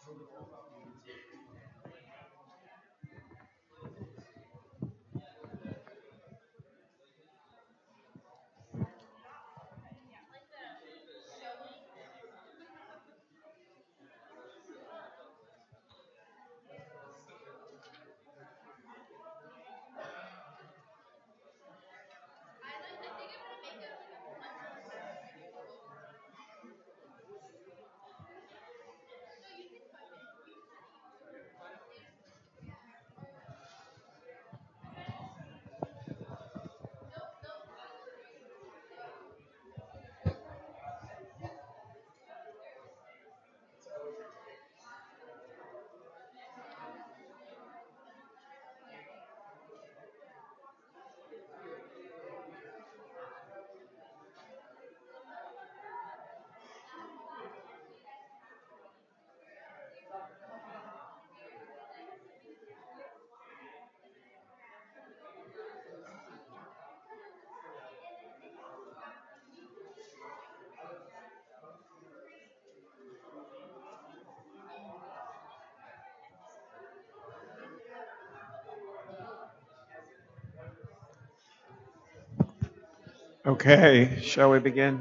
Okay, shall we begin?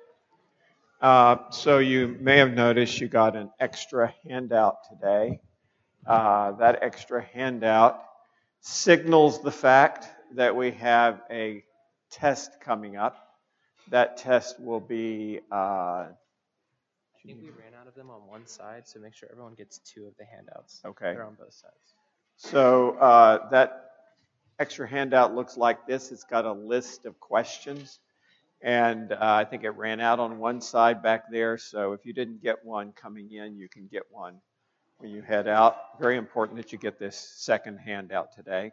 So you may have noticed you got an extra handout today. That extra handout signals the fact that we have a test coming up. That test will be. I think we ran out of them on one side, so make sure everyone gets two of the handouts. Okay. They're on both sides. So that extra handout looks like this. It's got a list of questions. And I think it ran out on one side back there. So if you didn't get one coming in, you can get one when you head out. Very important that you get this second handout today.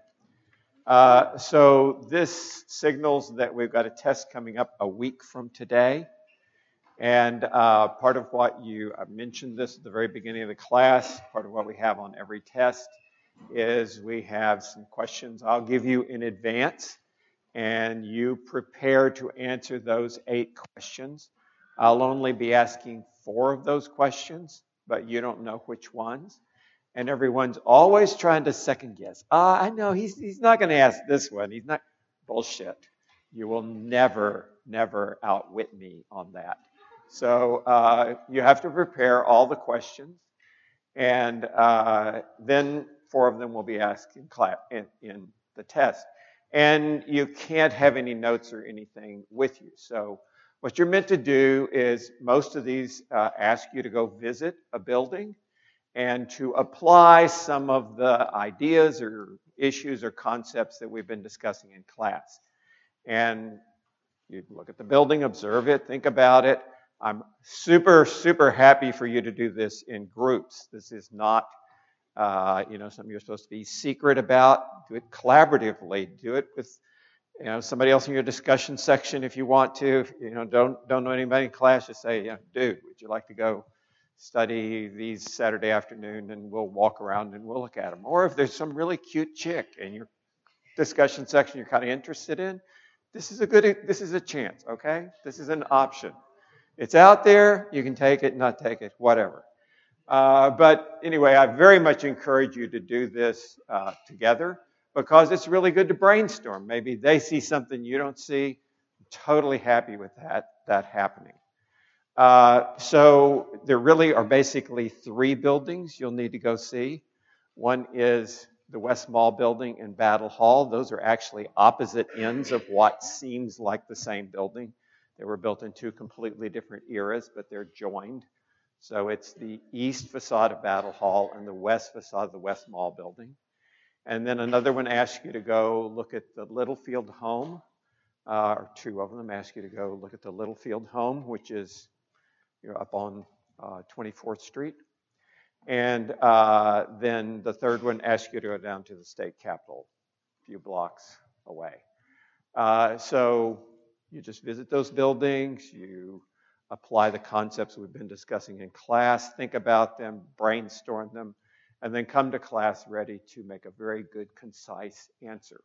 So this signals that we've got a test coming up a week from today. And part of what I mentioned this at the very beginning of the class, part of what we have on every test is we have some questions I'll give you in advance. And you prepare to answer those 8 questions. I'll only be asking 4 of those questions, but you don't know which ones. And everyone's always trying to second guess. I know he's not going to ask this one. He's not. Bullshit. You will never outwit me on that. So you have to prepare all the questions, and then 4 of them will be asked in the test. And you can't have any notes or anything with you. So what you're meant to do is most of these ask you to go visit a building and to apply some of the ideas or issues or concepts that we've been discussing in class. And you look at the building, observe it, think about it. I'm super happy for you to do this in groups. This is not something you're supposed to be secret about. Do it collaboratively. Do it with, somebody else in your discussion section if you want to. If, don't know anybody in class, just say, dude, would you like to go study these Saturday afternoon, and we'll walk around and we'll look at them. Or if there's some really cute chick in your discussion section you're kind of interested in, this is a chance, okay? This is an option. It's out there. You can take it, not take it, whatever. But anyway, I very much encourage you to do this together because it's really good to brainstorm. Maybe they see something you don't see. I'm totally happy with that happening. So there really are basically 3 buildings you'll need to go see. One is the West Mall building and Battle Hall. Those are actually opposite ends of what seems like the same building. They were built in 2 completely different eras, but they're joined. So it's the east facade of Battle Hall and the west facade of the West Mall building. And then another one asks you to go look at the Littlefield home, or 2 of them ask you to go look at the Littlefield home, which is up on 24th Street. And then the third one asks you to go down to the state capitol, a few blocks away. So you just visit those buildings, you apply the concepts we've been discussing in class, think about them, brainstorm them, and then come to class ready to make a very good, concise answer.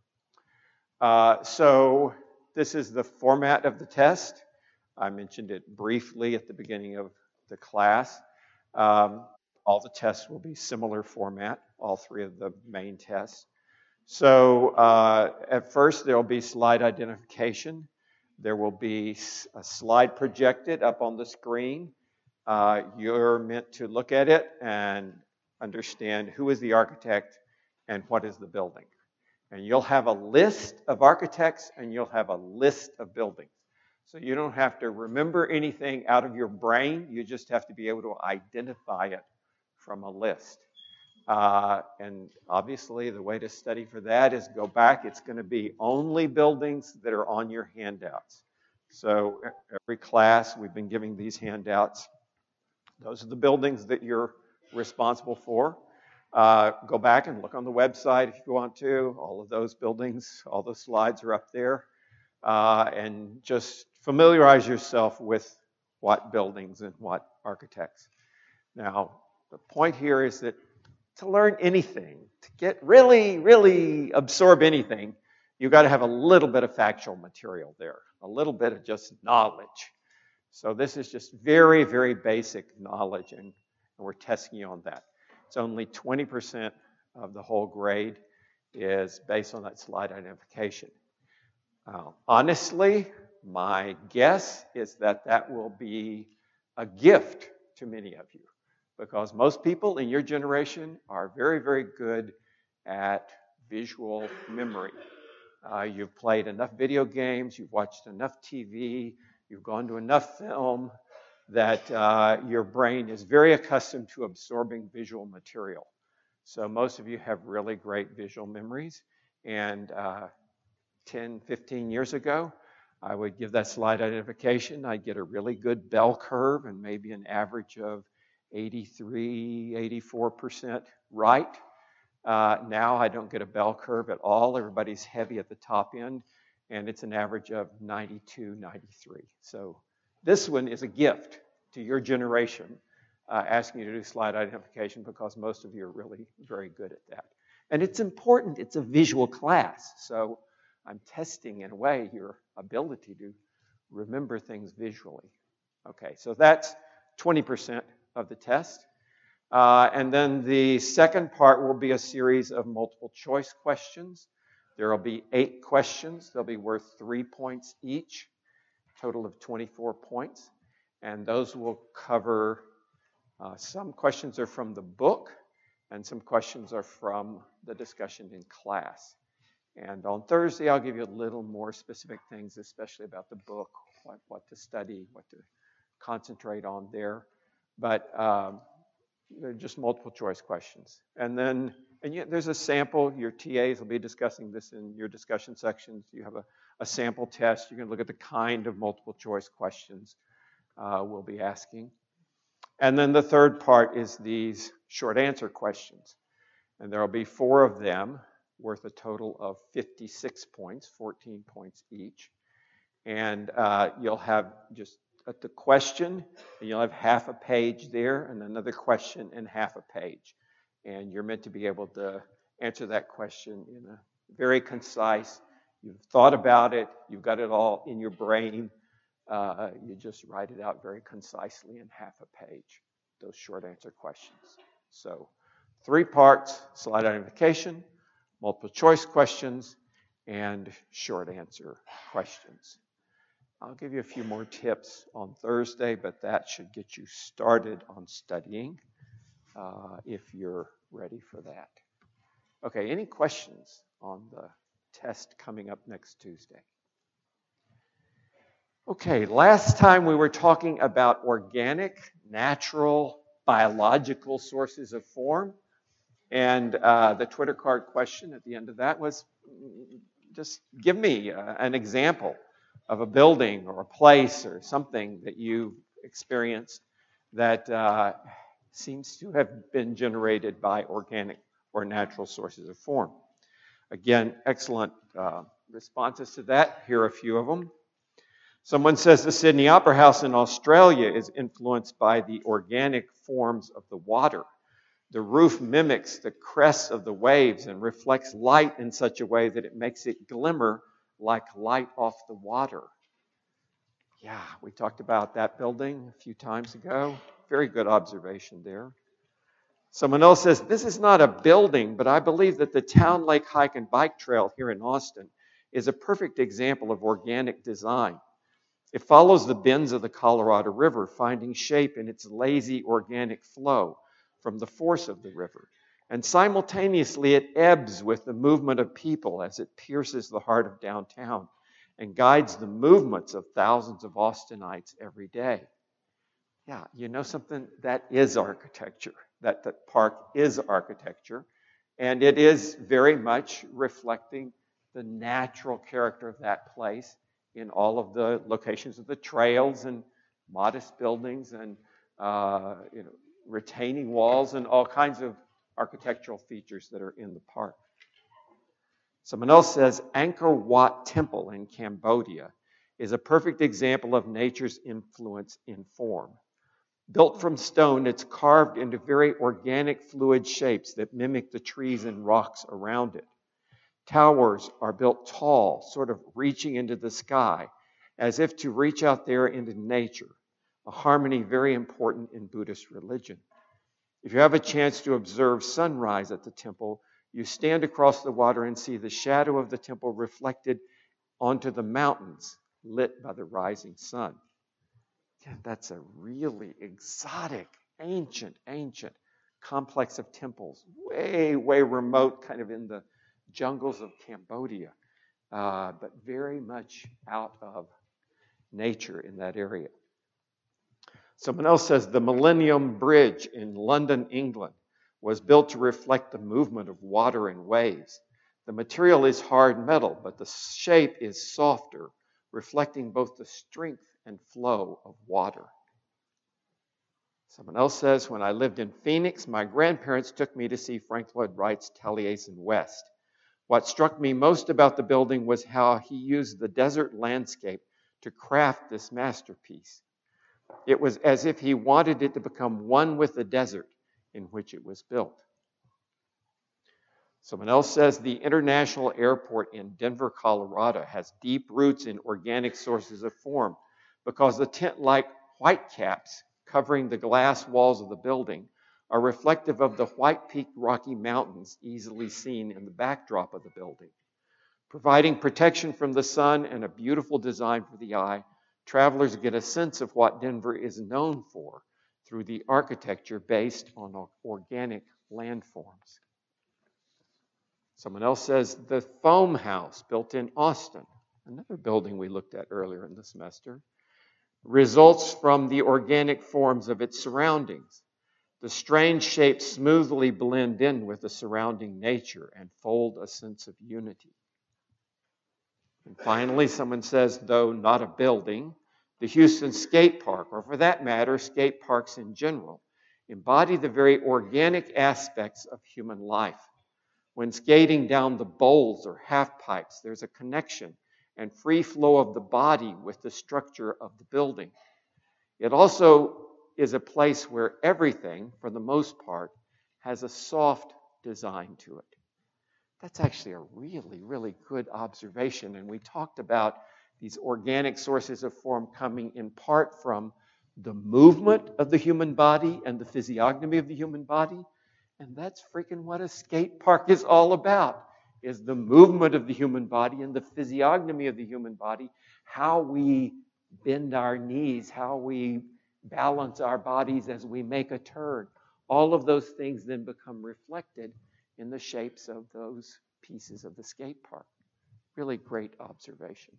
So this is the format of the test. I mentioned it briefly at the beginning of the class. All all the tests will be similar format, all three of the main tests. So at first there will be slide identification. There will be a slide projected up on the screen. You're meant to look at it and understand who is the architect and what is the building. And you'll have a list of architects and you'll have a list of buildings. So you don't have to remember anything out of your brain. You just have to be able to identify it from a list. And obviously the way to study for that is go back. It's going to be only buildings that are on your handouts. So every class we've been giving these handouts. Those are the buildings that you're responsible for. Go back and look on the website if you want to. All of those buildings, all the slides are up there. And just familiarize yourself with what buildings and what architects. Now, the point here is that to learn anything, to get really absorb anything, you've got to have a little bit of factual material there, a little bit of just knowledge. So this is just very basic knowledge, and we're testing you on that. It's only 20% of the whole grade is based on that slide identification. Honestly, my guess is that that will be a gift to many of you, because most people in your generation are very good at visual memory. You've played enough video games, you've watched enough TV, you've gone to enough film that your brain is very accustomed to absorbing visual material. So most of you have really great visual memories. And 10, 15 years ago, I would give that slide identification. I'd get a really good bell curve and maybe an average of 83, 84% right. Now I don't get a bell curve at all. Everybody's heavy at the top end, and it's an average of 92, 93. So this one is a gift to your generation, asking you to do slide identification, because most of you are really very good at that. And it's important. It's a visual class. So I'm testing, in a way, your ability to remember things visually. Okay, so that's 20% of the test. And then the second part will be a series of multiple choice questions. There will be 8 questions. They'll be worth 3 points each, total of 24 points. And those will cover, some questions are from the book, and some questions are from the discussion in class. And on Thursday, I'll give you a little more specific things, especially about the book, what to study, what to concentrate on there. But they're just multiple choice questions. And then there's a sample. Your TAs will be discussing this in your discussion sections. You have a sample test. You can look at the kind of multiple choice questions we'll be asking. And then the third part is these short answer questions. And there will be 4 of them, worth a total of 56 points, 14 points each. And you'll have just at the question, and you'll have half a page there, and another question and half a page. And you're meant to be able to answer that question in a very concise, you've thought about it, you've got it all in your brain, you just write it out very concisely in half a page, those short answer questions. So 3 parts: slide identification, multiple choice questions, and short answer questions. I'll give you a few more tips on Thursday, but that should get you started on studying if you're ready for that. Okay, any questions on the test coming up next Tuesday? Okay, last time we were talking about organic, natural, biological sources of form. And the Twitter card question at the end of that was, just give me an example of a building or a place or something that you experienced that seems to have been generated by organic or natural sources of form. Again, excellent responses to that. Here are a few of them. Someone says the Sydney Opera House in Australia is influenced by the organic forms of the water. The roof mimics the crests of the waves and reflects light in such a way that it makes it glimmer like light off the water. Yeah, we talked about that building a few times ago. Very good observation there. Someone else says, this is not a building, but I believe that the Town Lake Hike and Bike Trail here in Austin is a perfect example of organic design. It follows the bends of the Colorado River, finding shape in its lazy organic flow from the force of the river. And simultaneously, it ebbs with the movement of people as it pierces the heart of downtown and guides the movements of thousands of Austinites every day. Yeah, you know something? That is architecture. That park is architecture. And it is very much reflecting the natural character of that place in all of the locations of the trails and modest buildings and retaining walls and all kinds of architectural features that are in the park. Someone else says Angkor Wat Temple in Cambodia is a perfect example of nature's influence in form. Built from stone, it's carved into very organic fluid shapes that mimic the trees and rocks around it. Towers are built tall, sort of reaching into the sky, as if to reach out there into nature, a harmony very important in Buddhist religion. If you have a chance to observe sunrise at the temple, you stand across the water and see the shadow of the temple reflected onto the mountains, lit by the rising sun. Yeah, that's a really exotic, ancient complex of temples, way remote, kind of in the jungles of Cambodia, but very much out of nature in that area. Someone else says the Millennium Bridge in London, England, was built to reflect the movement of water and waves. The material is hard metal, but the shape is softer, reflecting both the strength and flow of water. Someone else says, when I lived in Phoenix, my grandparents took me to see Frank Lloyd Wright's Taliesin West. What struck me most about the building was how he used the desert landscape to craft this masterpiece. It was as if he wanted it to become one with the desert in which it was built. Someone else says the International Airport in Denver, Colorado has deep roots in organic sources of form because the tent-like whitecaps covering the glass walls of the building are reflective of the white-peaked Rocky Mountains easily seen in the backdrop of the building. Providing protection from the sun and a beautiful design for the eye, travelers get a sense of what Denver is known for through the architecture based on organic landforms. Someone else says the Foam House built in Austin, another building we looked at earlier in the semester, results from the organic forms of its surroundings. The strange shapes smoothly blend in with the surrounding nature and fold a sense of unity. And finally, someone says, though not a building, the Houston Skate Park, or for that matter, skate parks in general, embody the very organic aspects of human life. When skating down the bowls or half pipes, there's a connection and free flow of the body with the structure of the building. It also is a place where everything, for the most part, has a soft design to it. That's actually a really good observation. And we talked about these organic sources of form coming in part from the movement of the human body and the physiognomy of the human body. And that's freaking what a skate park is all about, is the movement of the human body and the physiognomy of the human body, how we bend our knees, how we balance our bodies as we make a turn. All of those things then become reflected in the shapes of those pieces of the skate park. Really great observation.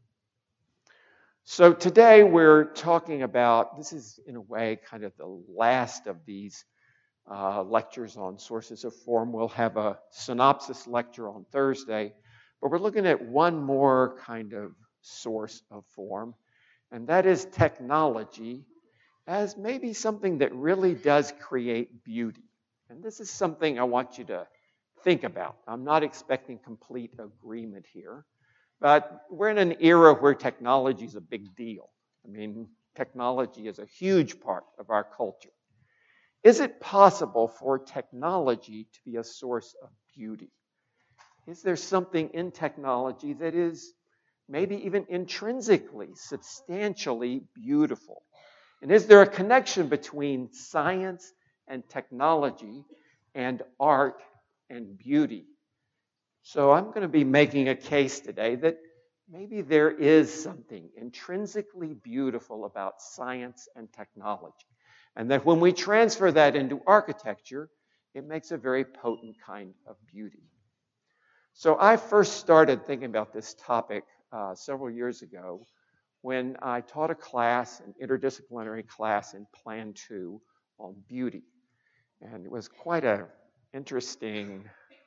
So today we're talking about, this is in a way kind of the last of these lectures on sources of form. We'll have a synopsis lecture on Thursday, but we're looking at one more kind of source of form, and that is technology as maybe something that really does create beauty. And this is something I want you to think about. I'm not expecting complete agreement here, but we're in an era where technology is a big deal. I mean, technology is a huge part of our culture. Is it possible for technology to be a source of beauty? Is there something in technology that is maybe even intrinsically, substantially beautiful? And is there a connection between science and technology and art and beauty. So I'm going to be making a case today that maybe there is something intrinsically beautiful about science and technology. And that when we transfer that into architecture, it makes a very potent kind of beauty. So I first started thinking about this topic several years ago when I taught a class, an interdisciplinary class in Plan 2 on beauty. And it was quite an interesting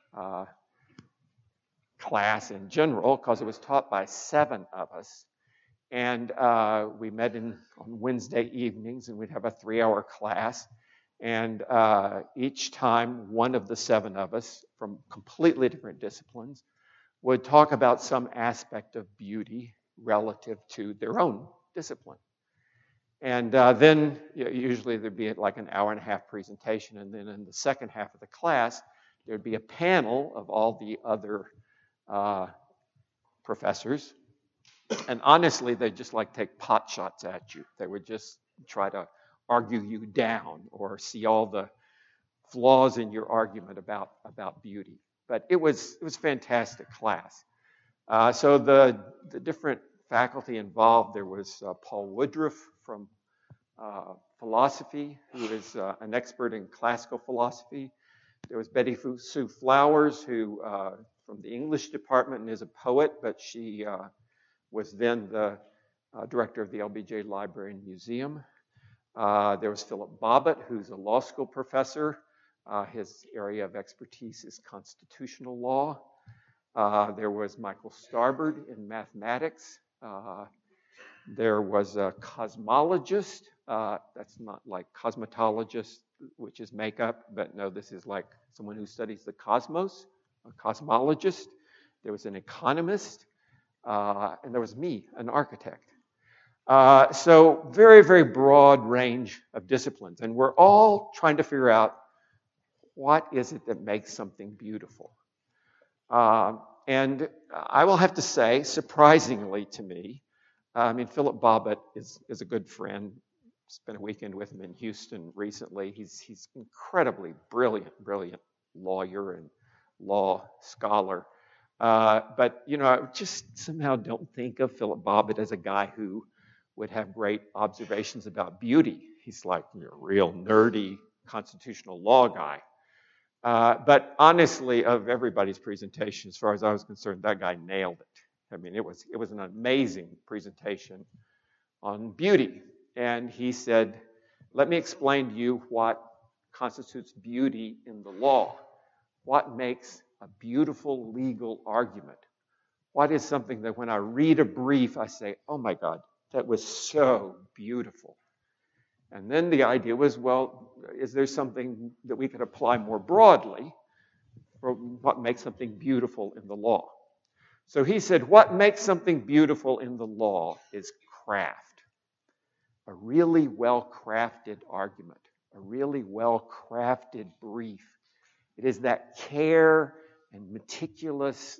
class in general because it was taught by 7 of us. And we met on Wednesday evenings, and we'd have a 3-hour class. And each time, one of the 7 of us from completely different disciplines would talk about some aspect of beauty relative to their own discipline. And then usually there'd be like an hour-and-a-half presentation, and then in the second half of the class, there'd be a panel of all the other professors. And honestly, they'd just like take pot shots at you. They would just try to argue you down or see all the flaws in your argument about beauty. But it was fantastic class. So the different faculty involved, there was Paul Woodruff from philosophy, who is an expert in classical philosophy. There was Betty Sue Flowers, who from the English department and is a poet, but she was then the director of the LBJ Library and Museum. There was Philip Bobbitt, who's a law school professor. His area of expertise is constitutional law. There was Michael Starbird in mathematics. There was a cosmologist. That's not like cosmetologist, which is makeup, but no, this is like someone who studies the cosmos, a cosmologist. There was an economist. And there was me, an architect. So very, very broad range of disciplines. And we're all trying to figure out what is it that makes something beautiful. And I will have to say, surprisingly to me, Philip Bobbitt is a good friend. Spent a weekend with him in Houston recently. He's incredibly brilliant lawyer and law scholar. But, I just somehow don't think of Philip Bobbitt as a guy who would have great observations about beauty. He's like a real nerdy constitutional law guy. But honestly, of everybody's presentation, as far as I was concerned, that guy nailed it. It was an amazing presentation on beauty. And he said, let me explain to you what constitutes beauty in the law. What makes a beautiful legal argument? What is something that when I read a brief, I say, oh my God, that was so beautiful. And then the idea was, well, is there something that we could apply more broadly for what makes something beautiful in the law? So he said, what makes something beautiful in the law is craft. A really well-crafted argument, a really well-crafted brief. It is that care and meticulous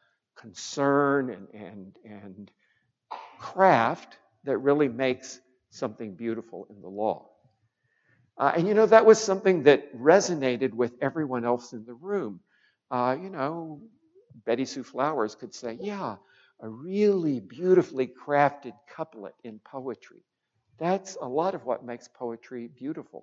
concern and craft that really makes something beautiful in the law. And that was something that resonated with everyone else in the room. Betty Sue Flowers could say, yeah, a really beautifully crafted couplet in poetry. That's a lot of what makes poetry beautiful.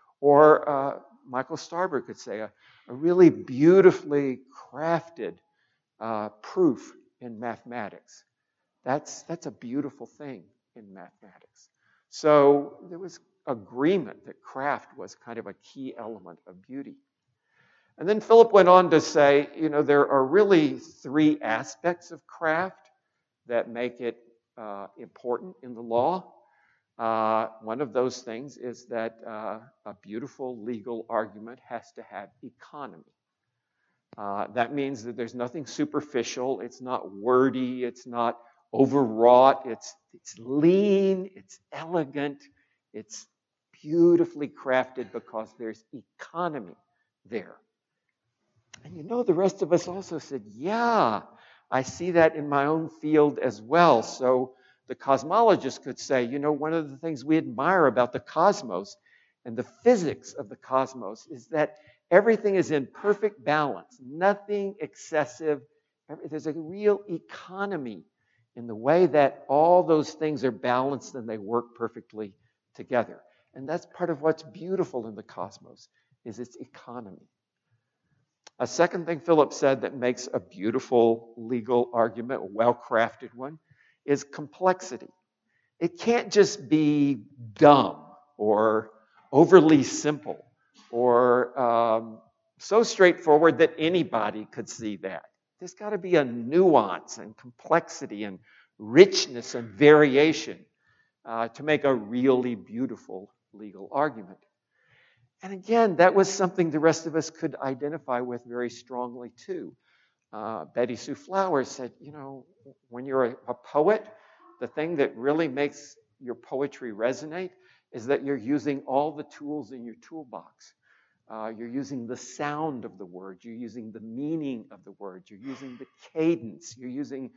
Or Michael Starbird could say, a really beautifully crafted proof in mathematics. That's a beautiful thing in mathematics. So there was agreement that craft was kind of a key element of beauty. And then Philip went on to say, there are really 3 aspects of craft that make it important in the law. One of those things is that a beautiful legal argument has to have economy. That means that there's nothing superficial. It's not wordy. It's not overwrought. It's lean. It's elegant. It's beautifully crafted because there's economy there. And the rest of us also said, yeah, I see that in my own field as well. So the cosmologist could say, one of the things we admire about the cosmos and the physics of the cosmos is that everything is in perfect balance, nothing excessive. There's a real economy in the way that all those things are balanced and they work perfectly together. And that's part of what's beautiful in the cosmos, is its economy. A second thing Philip said that makes a beautiful legal argument, a well-crafted one, is complexity. It can't just be dumb or overly simple or so straightforward that anybody could see that. There's got to be a nuance and complexity and richness and variation to make a really beautiful legal argument. And again, that was something the rest of us could identify with very strongly too. Betty Sue Flowers said, when you're a poet, the thing that really makes your poetry resonate is that you're using all the tools in your toolbox. You're using the sound of the word. You're using the meaning of the word. You're using the cadence. You're using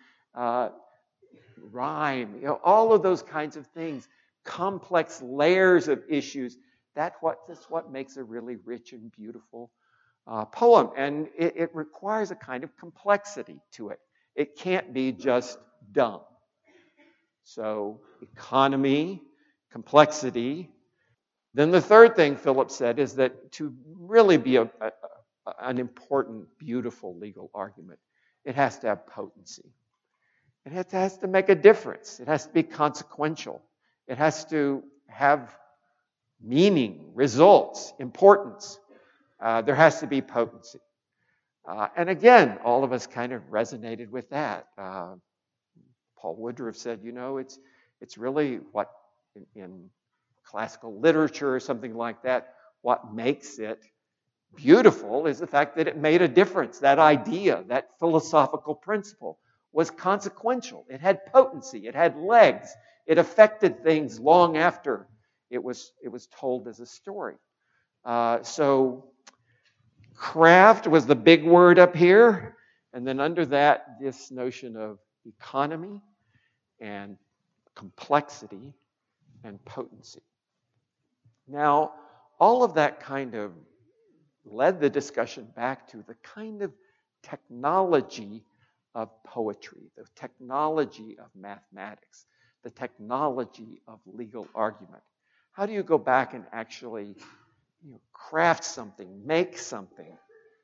rhyme. All of those kinds of things, complex layers of issues. That's what makes a really rich and beautiful poem. And it requires a kind of complexity to it. It can't be just dumb. So economy, complexity. Then the third thing Philip said is that to really be an important, beautiful legal argument, it has to have potency. It has to make a difference. It has to be consequential. It has to have meaning, results, importance. There has to be potency. And again, all of us kind of resonated with that. Paul Woodruff said, it's really what in classical literature or something like that, what makes it beautiful is the fact that it made a difference. That idea, that philosophical principle was consequential. It had potency. It had legs. It affected things long after it was told as a story. So craft was the big word up here. And then under that, this notion of economy and complexity and potency. Now, all of that kind of led the discussion back to the kind of technology of poetry, the technology of mathematics, the technology of legal argument. How do you go back and actually craft something, make something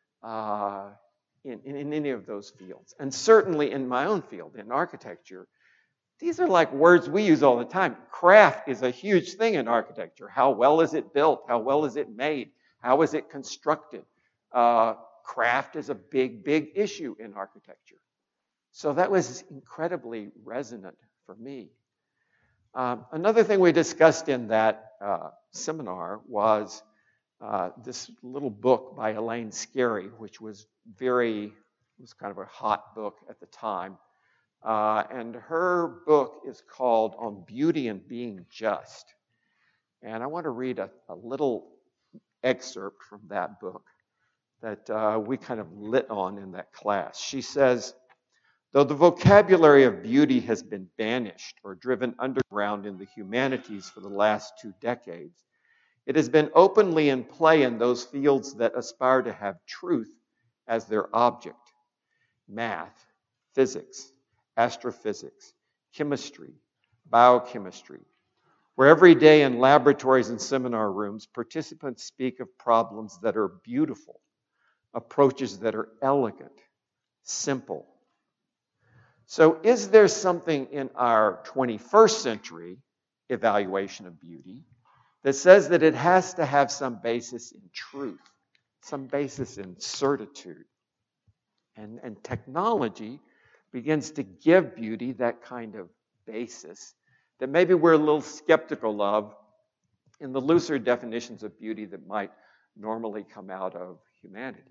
in any of those fields? And certainly in my own field, in architecture, these are like words we use all the time. Craft is a huge thing in architecture. How well is it built? How well is it made? How is it constructed? Craft is a big, big issue in architecture. So that was incredibly resonant for me. Another thing we discussed in that seminar was this little book by Elaine Scarry, which was kind of a hot book at the time. And her book is called On Beauty and Being Just. And I want to read a little excerpt from that book that we kind of lit on in that class. She says, though the vocabulary of beauty has been banished or driven underground in the humanities for the last 2 decades, it has been openly in play in those fields that aspire to have truth as their object. Math, physics, astrophysics, chemistry, biochemistry, where every day in laboratories and seminar rooms, participants speak of problems that are beautiful, approaches that are elegant, simple. So is there something in our 21st century evaluation of beauty that says that it has to have some basis in truth, some basis in certitude? And technology begins to give beauty that kind of basis that maybe we're a little skeptical of in the looser definitions of beauty that might normally come out of humanities.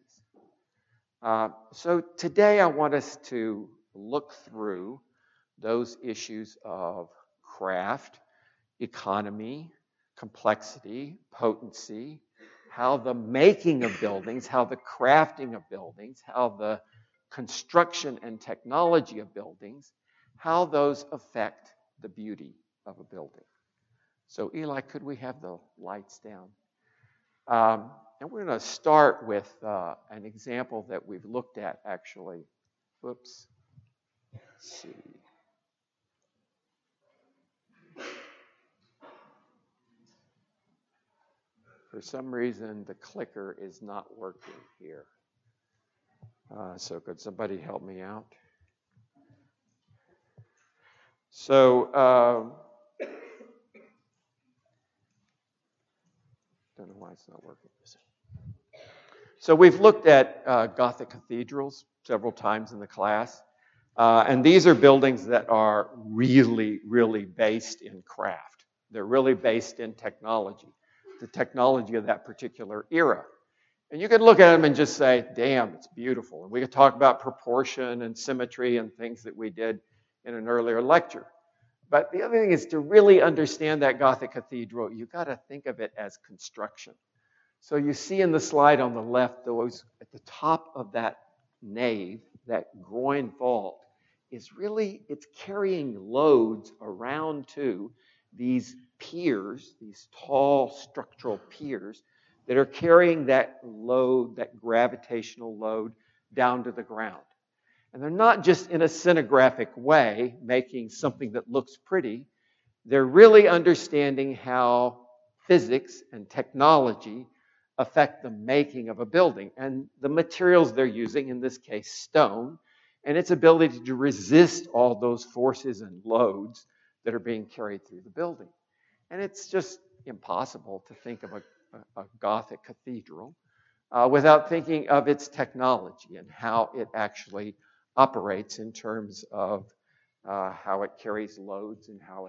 So today I want us to look through those issues of craft, economy, complexity, potency, how the making of buildings, how the crafting of buildings, how the construction and technology of buildings, how those affect the beauty of a building. So Eli, could we have the lights down? And we're going to start with an example that we've looked at, actually. Whoops. Let's see. For some reason, the clicker is not working here. So could somebody help me out? So, don't know why it's not working. So we've looked at Gothic cathedrals several times in the class. And these are buildings that are really, really based in craft. They're really based in technology, the technology of that particular era. And you can look at them and just say, damn, it's beautiful. And we could talk about proportion and symmetry and things that we did in an earlier lecture. But the other thing is to really understand that Gothic cathedral, you've got to think of it as construction. So you see in the slide on the left, those at the top of that nave, that groin vault, is really, it's carrying loads around to these piers, these tall structural piers that are carrying that load, that gravitational load down to the ground. And they're not just in a scenographic way making something that looks pretty. They're really understanding how physics and technology affect the making of a building. And the materials they're using, in this case, stone, and its ability to resist all those forces and loads that are being carried through the building. And it's just impossible to think of a Gothic cathedral without thinking of its technology and how it actually operates in terms of how it carries loads and how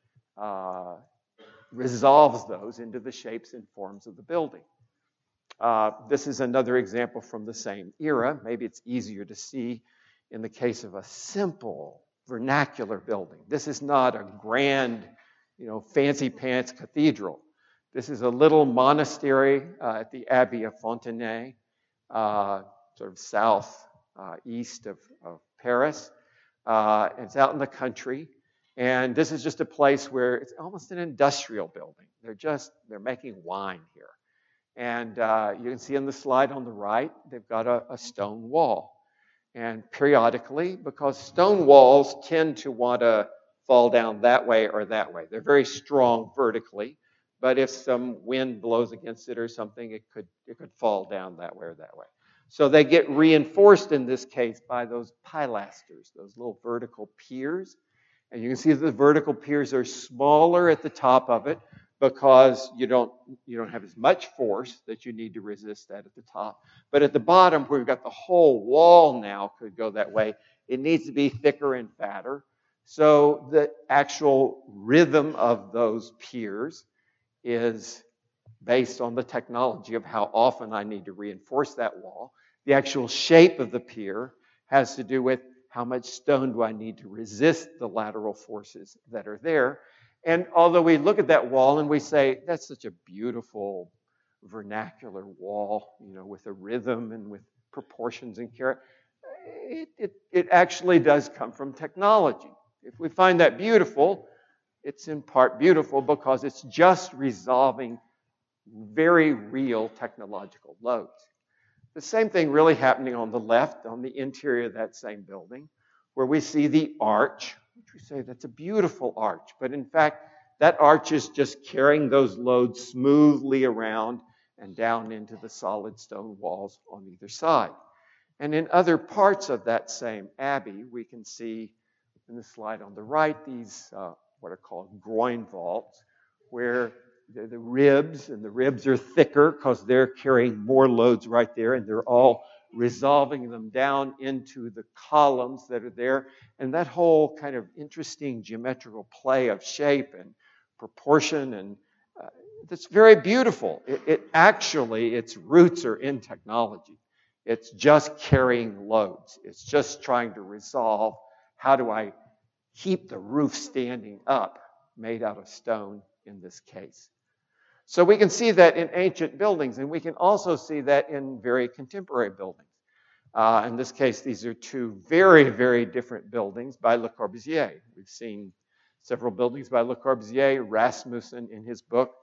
it resolves those into the shapes and forms of the building. This is another example from the same era. Maybe it's easier to see in the case of a simple vernacular building. This is not a grand, fancy pants cathedral. This is a little monastery at the Abbey of Fontenay, sort of south east of Paris. It's out in the country. And this is just a place where it's almost an industrial building. They're making wine here. And you can see in the slide on the right, they've got a stone wall. And periodically, because stone walls tend to want to fall down that way or that way. They're very strong vertically, but if some wind blows against it or something, it could fall down that way or that way. So they get reinforced in this case by those pilasters, those little vertical piers. And you can see that the vertical piers are smaller at the top of it because you don't have as much force that you need to resist that at the top. But at the bottom, where we've got the whole wall now could go that way, it needs to be thicker and fatter. So the actual rhythm of those piers is based on the technology of how often I need to reinforce that wall. The actual shape of the pier has to do with how much stone do I need to resist the lateral forces that are there. And although we look at that wall and we say, that's such a beautiful vernacular wall, with a rhythm and with proportions and character, it actually does come from technology. If we find that beautiful, it's in part beautiful because it's just resolving very real technological loads. The same thing really happening on the left, on the interior of that same building, where we see the arch, which we say that's a beautiful arch. But in fact, that arch is just carrying those loads smoothly around and down into the solid stone walls on either side. And in other parts of that same abbey, we can see in the slide on the right, these what are called groin vaults, where the ribs, and the ribs are thicker because they're carrying more loads right there, and they're all resolving them down into the columns that are there. And that whole kind of interesting geometrical play of shape and proportion, and it's very beautiful. It actually, its roots are in technology. It's just carrying loads. It's just trying to resolve, how do I keep the roof standing up, made out of stone in this case. So we can see that in ancient buildings, and we can also see that in very contemporary buildings. In this case, these are two very, very different buildings by Le Corbusier. We've seen several buildings by Le Corbusier. Rasmussen, in his book,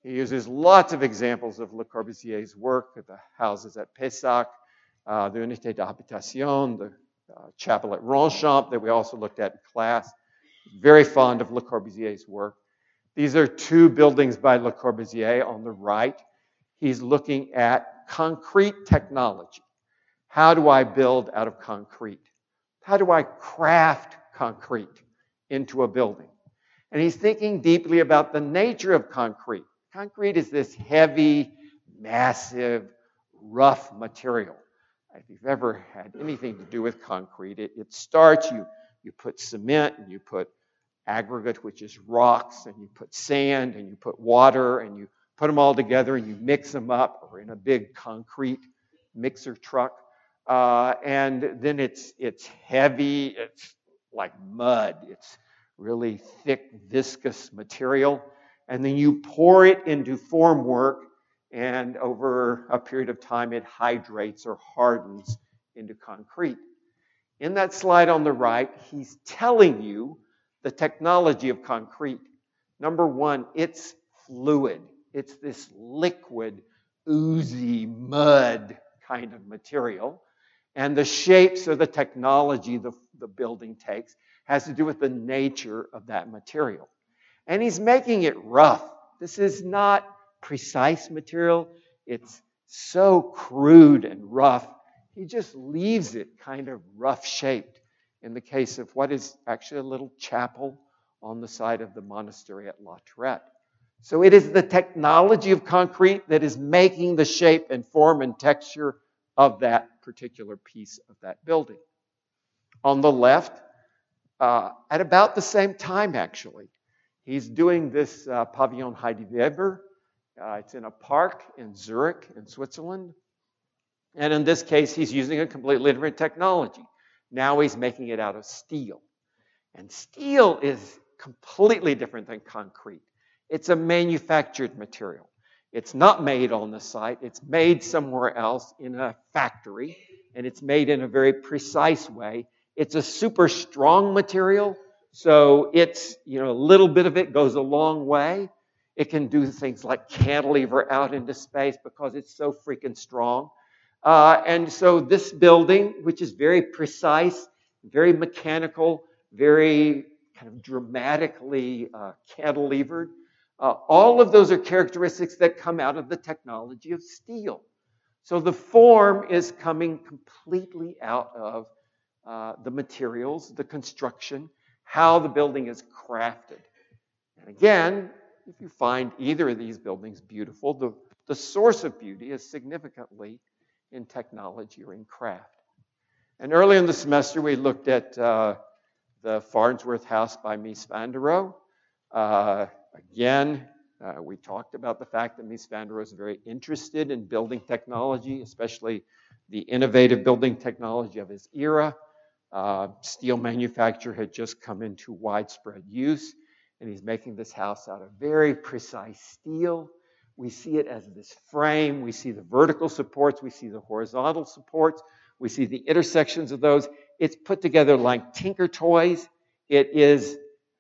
He uses lots of examples of Le Corbusier's work at the houses at Pessac, the Unité d'Habitation, the chapel at Ronchamp that we also looked at in class. Very fond of Le Corbusier's work. These are two buildings by Le Corbusier on the right. He's looking at concrete technology. How do I build out of concrete? How do I craft concrete into a building? And he's thinking deeply about the nature of concrete. Concrete is this heavy, massive, rough material. If you've ever had anything to do with concrete, it starts, you put cement, and you put aggregate, which is rocks, and you put sand, and you put water, and you put them all together, and you mix them up, or in a big concrete mixer truck. And then it's heavy, it's like mud, it's really thick, viscous material. And then you pour it into formwork, and over a period of time, it hydrates or hardens into concrete. In that slide on the right, he's telling you the technology of concrete. Number one, it's fluid. It's this liquid, oozy mud kind of material. And the shapes or the technology the building takes has to do with the nature of that material. And he's making it rough. This is not precise material. It's so crude and rough. He just leaves it kind of rough-shaped in the case of what is actually a little chapel on the side of the monastery at La Tourette. So it is the technology of concrete that is making the shape and form and texture of that particular piece of that building. On the left, at about the same time actually, he's doing this Pavillon Heidi Weber. It's in a park in Zurich in Switzerland. And in this case, he's using a completely different technology. Now he's making it out of steel. And steel is completely different than concrete. It's a manufactured material. It's not made on the site. It's made somewhere else in a factory, and it's made in a very precise way. It's a super strong material, so it's, a little bit of it goes a long way. It can do things like cantilever out into space because it's so freaking strong. And so this building, which is very precise, very mechanical, very kind of dramatically cantilevered, all of those are characteristics that come out of the technology of steel. So the form is coming completely out of the materials, the construction, how the building is crafted. And again, if you find either of these buildings beautiful, the source of beauty is significantly in technology or in craft. And early in the semester, we looked at the Farnsworth House by Mies van der Rohe. Again, we talked about the fact that Mies van der Rohe is very interested in building technology, especially the innovative building technology of his era. Steel manufacture had just come into widespread use, and he's making this house out of very precise steel. We see it as this frame. We see the vertical supports. We see the horizontal supports. We see the intersections of those. It's put together like Tinker Toys. It is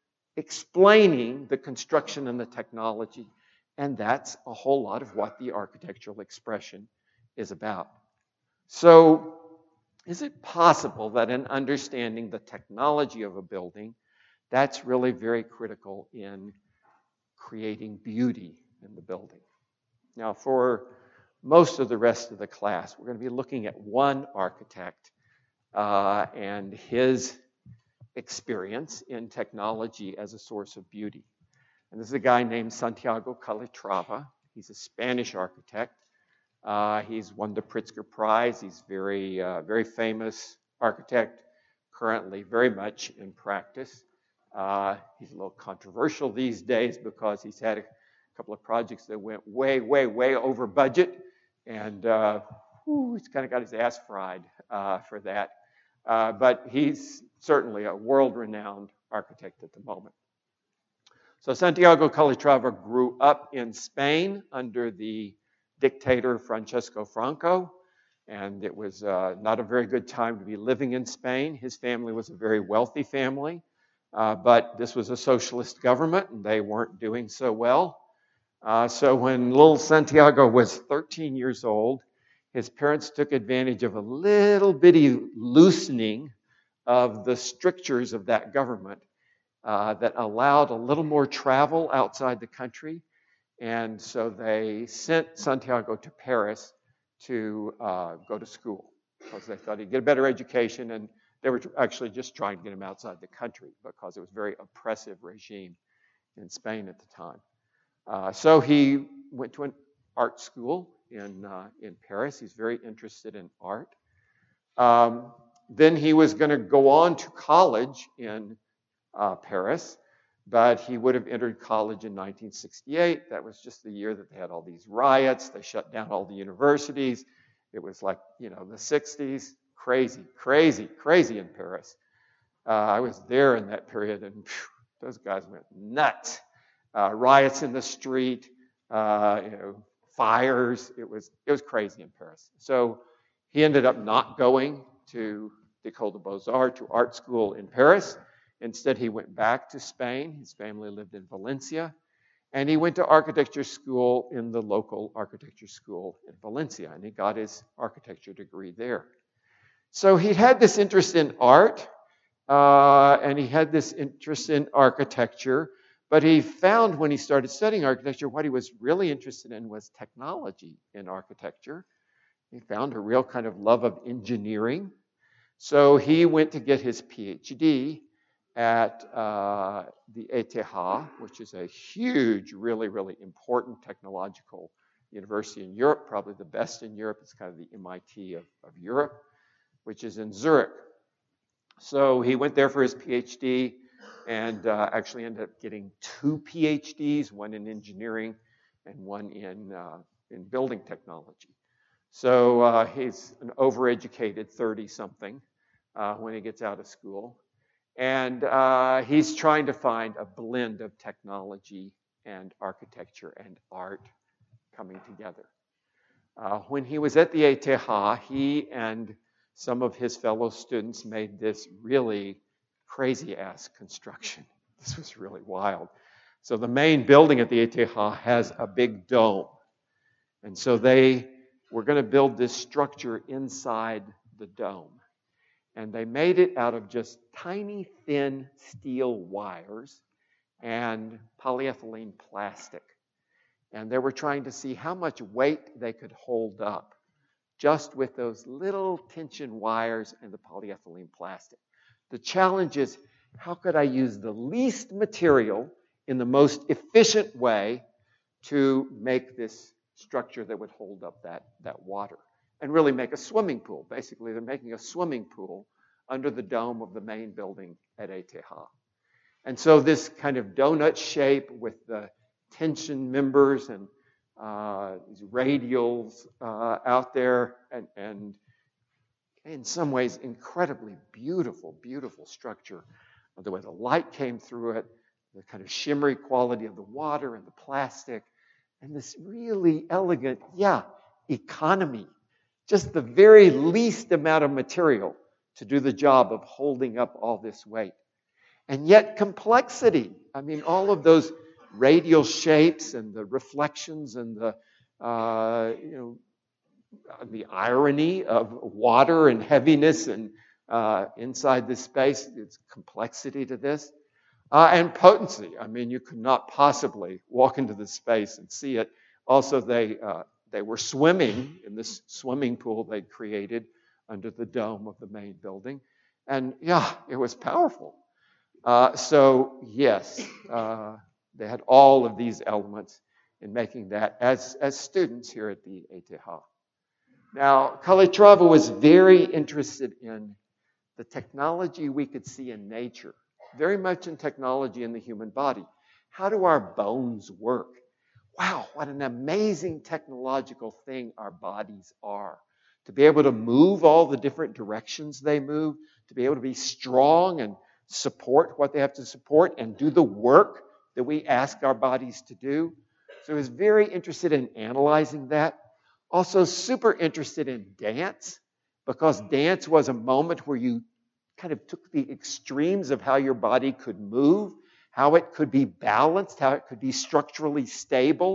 explaining the construction and the technology. And that's a whole lot of what the architectural expression is about. So, is it possible that in understanding the technology of a building, that's really very critical in creating beauty in the building? Now, for most of the rest of the class, we're going to be looking at one architect and his experience in technology as a source of beauty. And this is a guy named Santiago Calatrava. He's a Spanish architect. He's won the Pritzker Prize. He's very famous architect, currently very much in practice. He's a little controversial these days because he's had a couple of projects that went way over budget, and he's kind of got his ass fried for that. But he's certainly a world-renowned architect at the moment. So Santiago Calatrava grew up in Spain under the dictator Francisco Franco, and it was not a very good time to be living in Spain. His family was a very wealthy family, but this was a socialist government, and they weren't doing so well. So when little Santiago was 13 years old, his parents took advantage of a little bitty loosening of the strictures of that government that allowed a little more travel outside the country. And so they sent Santiago to Paris to go to school because they thought he'd get a better education. And they were actually just trying to get him outside the country because it was a very oppressive regime in Spain at the time. So he went to an art school in Paris. He's very interested in art. Then he was going to go on to college in Paris, but he would have entered college in 1968. That was just the year that they had all these riots. They shut down all the universities. It was like, the 60s. Crazy in Paris. I was there in that period, and those guys went nuts. Riots in the street, fires. It was crazy in Paris. So he ended up not going to the École des Beaux-Arts, to art school in Paris. Instead, he went back to Spain. His family lived in Valencia. And he went to architecture school in the local architecture school in Valencia. And he got his architecture degree there. So he had this interest in art, and he had this interest in architecture. But he found when he started studying architecture, what he was really interested in was technology in architecture. He found a real kind of love of engineering. So he went to get his PhD at the ETH, which is a huge, really important technological university in Europe, probably the best in Europe. It's kind of the MIT of Europe, which is in Zurich. So he went there for his PhD and actually ended up getting 2 PhDs, one in engineering and one in building technology. So he's an overeducated 30-something when he gets out of school. And he's trying to find a blend of technology and architecture and art coming together. When he was at the ETH, he and some of his fellow students made this really crazy-ass construction. This was really wild. So the main building at the ETH has a big dome. And so they were going to build this structure inside the dome. And they made it out of just tiny, thin steel wires and polyethylene plastic. And they were trying to see how much weight they could hold up just with those little tension wires and the polyethylene plastic. The challenge is, how could I use the least material in the most efficient way to make this structure that would hold up that water and really make a swimming pool? Basically, they're making a swimming pool under the dome of the main building at ETH. And so this kind of donut shape with the tension members and these radials out there, and in some ways incredibly beautiful structure. The way the light came through it, the kind of shimmery quality of the water and the plastic, and this really elegant, economy. Just the very least amount of material to do the job of holding up all this weight. And yet complexity. I mean, all of those radial shapes and the reflections and the irony of water and heaviness and inside this space. It's complexity to this. And potency. I mean, you could not possibly walk into this space and see it. Also, they were swimming in this swimming pool they'd created under the dome of the main building. And it was powerful. So yes, they had all of these elements in making that as students here at the ETH. Now, Calatrava was very interested in the technology we could see in nature, very much in technology in the human body. How do our bones work? Wow, what an amazing technological thing our bodies are. To be able to move all the different directions they move, to be able to be strong and support what they have to support and do the work that we ask our bodies to do. So he was very interested in analyzing that. Also super interested in dance, because dance was a moment where you kind of took the extremes of how your body could move, how it could be balanced, how it could be structurally stable,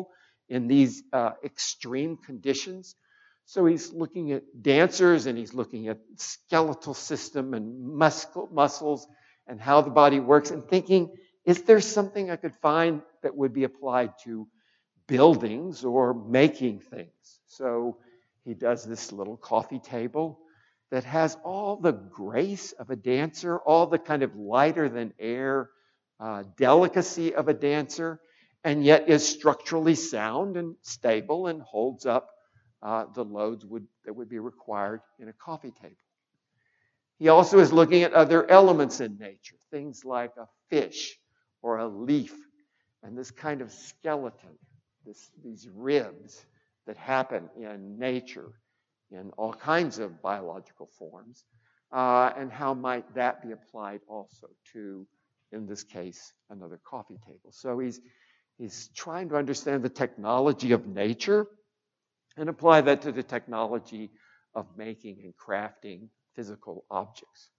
in these extreme conditions. So he's looking at dancers, and he's looking at skeletal system and muscles and how the body works, and thinking, is there something I could find that would be applied to buildings or making things? So he does this little coffee table that has all the grace of a dancer, all the kind of lighter than air delicacy of a dancer, and yet is structurally sound and stable and holds up the loads that would be required in a coffee table. He also is looking at other elements in nature, things like a fish or a leaf, and this kind of skeleton, these ribs that happen in nature in all kinds of biological forms, and how might that be applied also to, in this case, another coffee table. So he's trying to understand the technology of nature and apply that to the technology of making and crafting physical objects.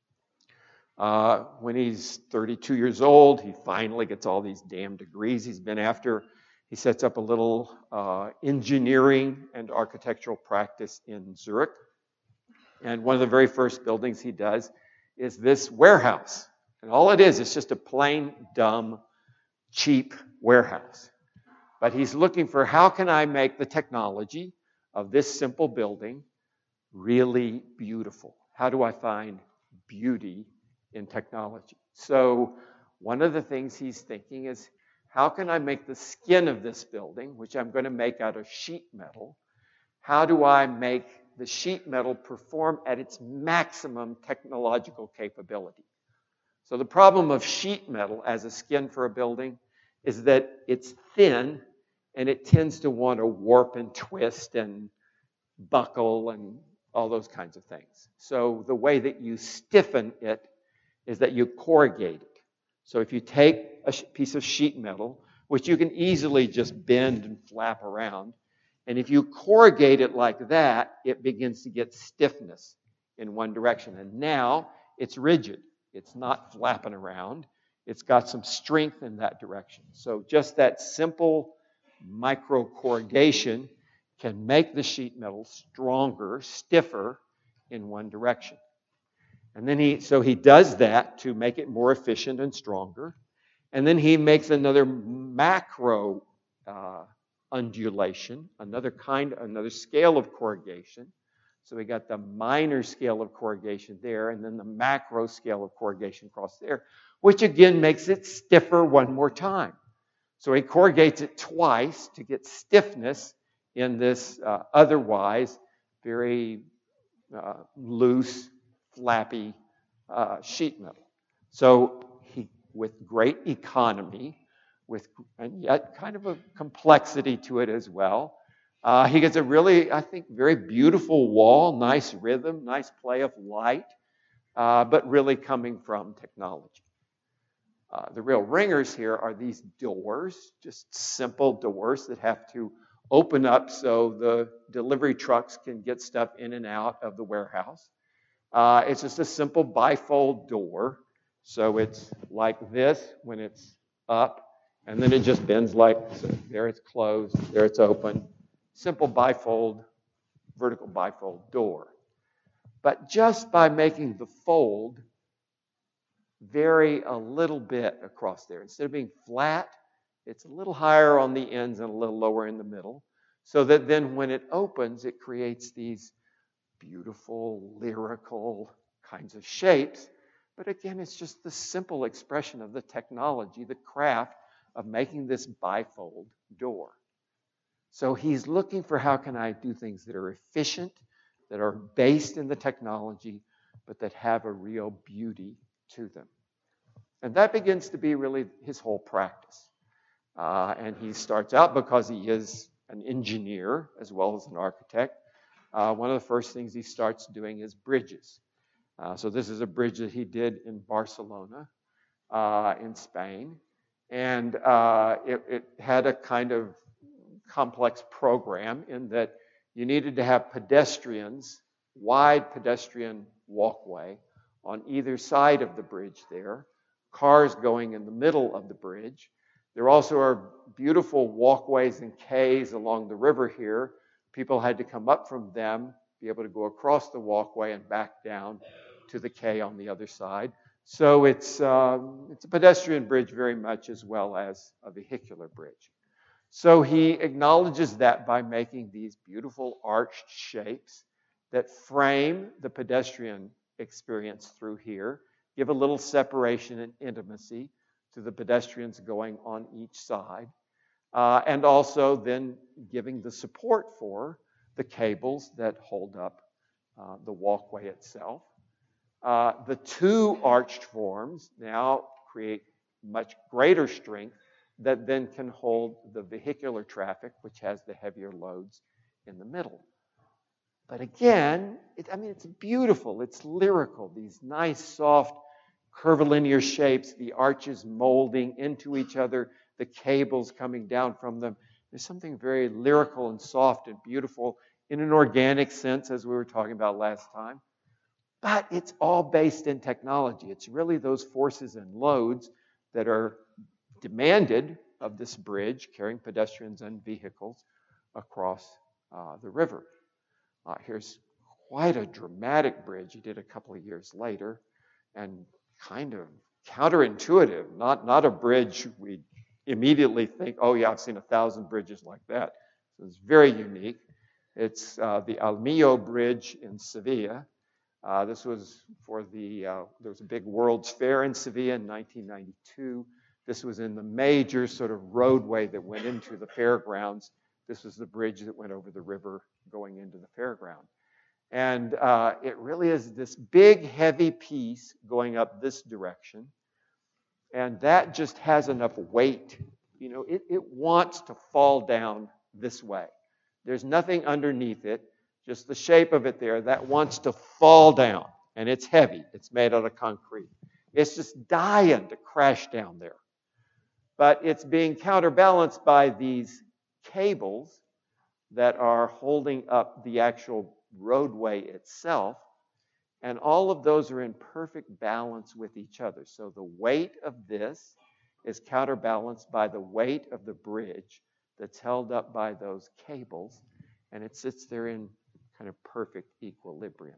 When he's 32 years old, he finally gets all these damn degrees he's been after. He sets up a little engineering and architectural practice in Zurich. And one of the very first buildings he does is this warehouse. And all it is just a plain, dumb, cheap warehouse. But he's looking for, how can I make the technology of this simple building really beautiful? How do I find beauty in technology? So one of the things he's thinking is, how can I make the skin of this building, which I'm going to make out of sheet metal, how do I make the sheet metal perform at its maximum technological capability? So the problem of sheet metal as a skin for a building is that it's thin and it tends to want to warp and twist and buckle and all those kinds of things. So the way that you stiffen it is that you corrugate it. So if you take a piece of sheet metal, which you can easily just bend and flap around, and if you corrugate it like that, it begins to get stiffness in one direction. And now it's rigid. It's not flapping around. It's got some strength in that direction. So just that simple micro corrugation can make the sheet metal stronger, stiffer in one direction. And then he does that to make it more efficient and stronger. And then he makes another macro undulation, another scale of corrugation. So we got the minor scale of corrugation there, and then the macro scale of corrugation across there, which again makes it stiffer one more time. So he corrugates it twice to get stiffness in this otherwise very loose, flappy sheet metal. So he, with great economy, and yet kind of a complexity to it as well, he gets a really, I think, very beautiful wall, nice rhythm, nice play of light, but really coming from technology. The real ringers here are these doors, just simple doors that have to open up so the delivery trucks can get stuff in and out of the warehouse. It's just a simple bifold door. So it's like this when it's up, and then it just bends like so. There it's closed, there it's open. Simple bifold, vertical bifold door. But just by making the fold vary a little bit across there. Instead of being flat, it's a little higher on the ends and a little lower in the middle, so that then when it opens, it creates these beautiful, lyrical kinds of shapes. But again, it's just the simple expression of the technology, the craft of making this bifold door. So he's looking for, how can I do things that are efficient, that are based in the technology, but that have a real beauty to them. And that begins to be really his whole practice. And he starts out, because he is an engineer as well as an architect, one of the first things he starts doing is bridges. So this is a bridge that he did in Barcelona, in Spain. And it had a kind of complex program in that you needed to have pedestrians, wide pedestrian walkway on either side of the bridge there, cars going in the middle of the bridge, There also are beautiful walkways and quays along the river here. People had to come up from them, be able to go across the walkway and back down to the quay on the other side. So it's a pedestrian bridge very much as well as a vehicular bridge. So he acknowledges that by making these beautiful arched shapes that frame the pedestrian experience through here, give a little separation and intimacy to the pedestrians going on each side, and also then giving the support for the cables that hold up the walkway itself. The two arched forms now create much greater strength that then can hold the vehicular traffic, which has the heavier loads in the middle. But again, it's beautiful, it's lyrical, these nice, soft, curvilinear shapes, the arches molding into each other, the cables coming down from them. There's something very lyrical and soft and beautiful in an organic sense, as we were talking about last time. But it's all based in technology. It's really those forces and loads that are demanded of this bridge, carrying pedestrians and vehicles across the river. Here's quite a dramatic bridge he did a couple of years later, and kind of counterintuitive, not a bridge we immediately think, oh yeah, I've seen 1,000 bridges like that. So it's very unique. It's the Almillo Bridge in Sevilla. This was for there was a big World's Fair in Sevilla in 1992. This was in the major sort of roadway that went into the fairgrounds. This was the bridge that went over the river going into the fairground. And it really is this big, heavy piece going up this direction. And that just has enough weight. It wants to fall down this way. There's nothing underneath it, just the shape of it there that wants to fall down. And it's heavy. It's made out of concrete. It's just dying to crash down there. But it's being counterbalanced by these cables that are holding up the actual roadway itself. And all of those are in perfect balance with each other. So the weight of this is counterbalanced by the weight of the bridge that's held up by those cables. And it sits there in kind of perfect equilibrium.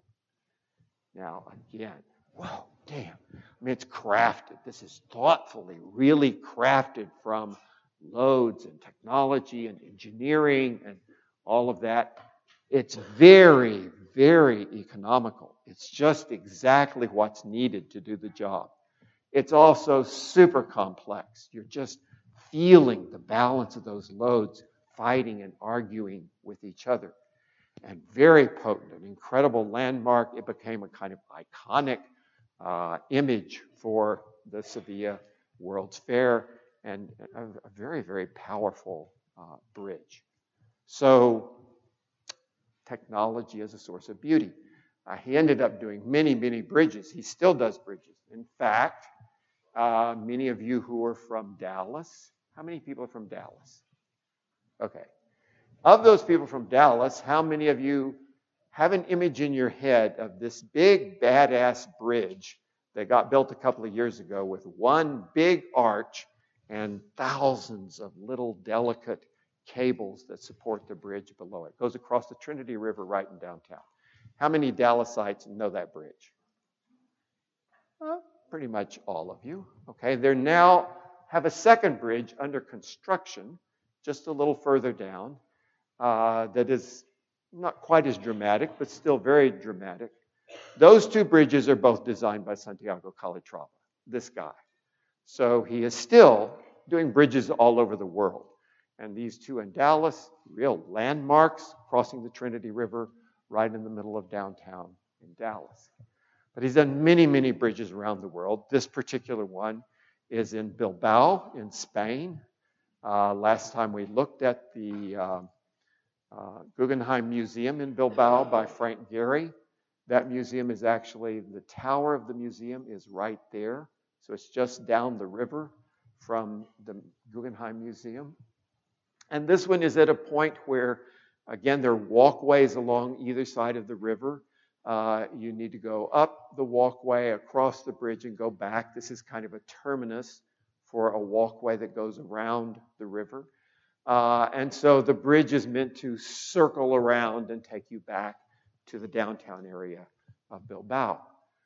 Now, again, whoa, damn. It's crafted. This is thoughtfully, really crafted from loads and technology and engineering and all of that. It's very, very economical. It's just exactly what's needed to do the job. It's also super complex. You're just feeling the balance of those loads fighting and arguing with each other. And very potent, an incredible landmark. It became a kind of iconic image for the Sevilla World's Fair, and a very, very powerful bridge. So technology as a source of beauty. He ended up doing many, many bridges. He still does bridges. In fact, many of you who are from Dallas, how many people are from Dallas? Okay. Of those people from Dallas, how many of you have an image in your head of this big, badass bridge that got built a couple of years ago with one big arch and thousands of little delicate cables that support the bridge below it? It goes across the Trinity River right in downtown. How many Dallasites know that bridge? Pretty much all of you. Okay, they now have a second bridge under construction just a little further down that is not quite as dramatic, but still very dramatic. Those two bridges are both designed by Santiago Calatrava, this guy. So he is still doing bridges all over the world. And these two in Dallas, real landmarks, crossing the Trinity River right in the middle of downtown in Dallas. But he's done many, many bridges around the world. This particular one is in Bilbao in Spain. Last time we looked at the Guggenheim Museum in Bilbao by Frank Gehry. That museum is actually, the tower of the museum is right there. So it's just down the river from the Guggenheim Museum. And this one is at a point where, again, there are walkways along either side of the river. You need to go up the walkway, across the bridge, and go back. This is kind of a terminus for a walkway that goes around the river. And so the bridge is meant to circle around and take you back to the downtown area of Bilbao.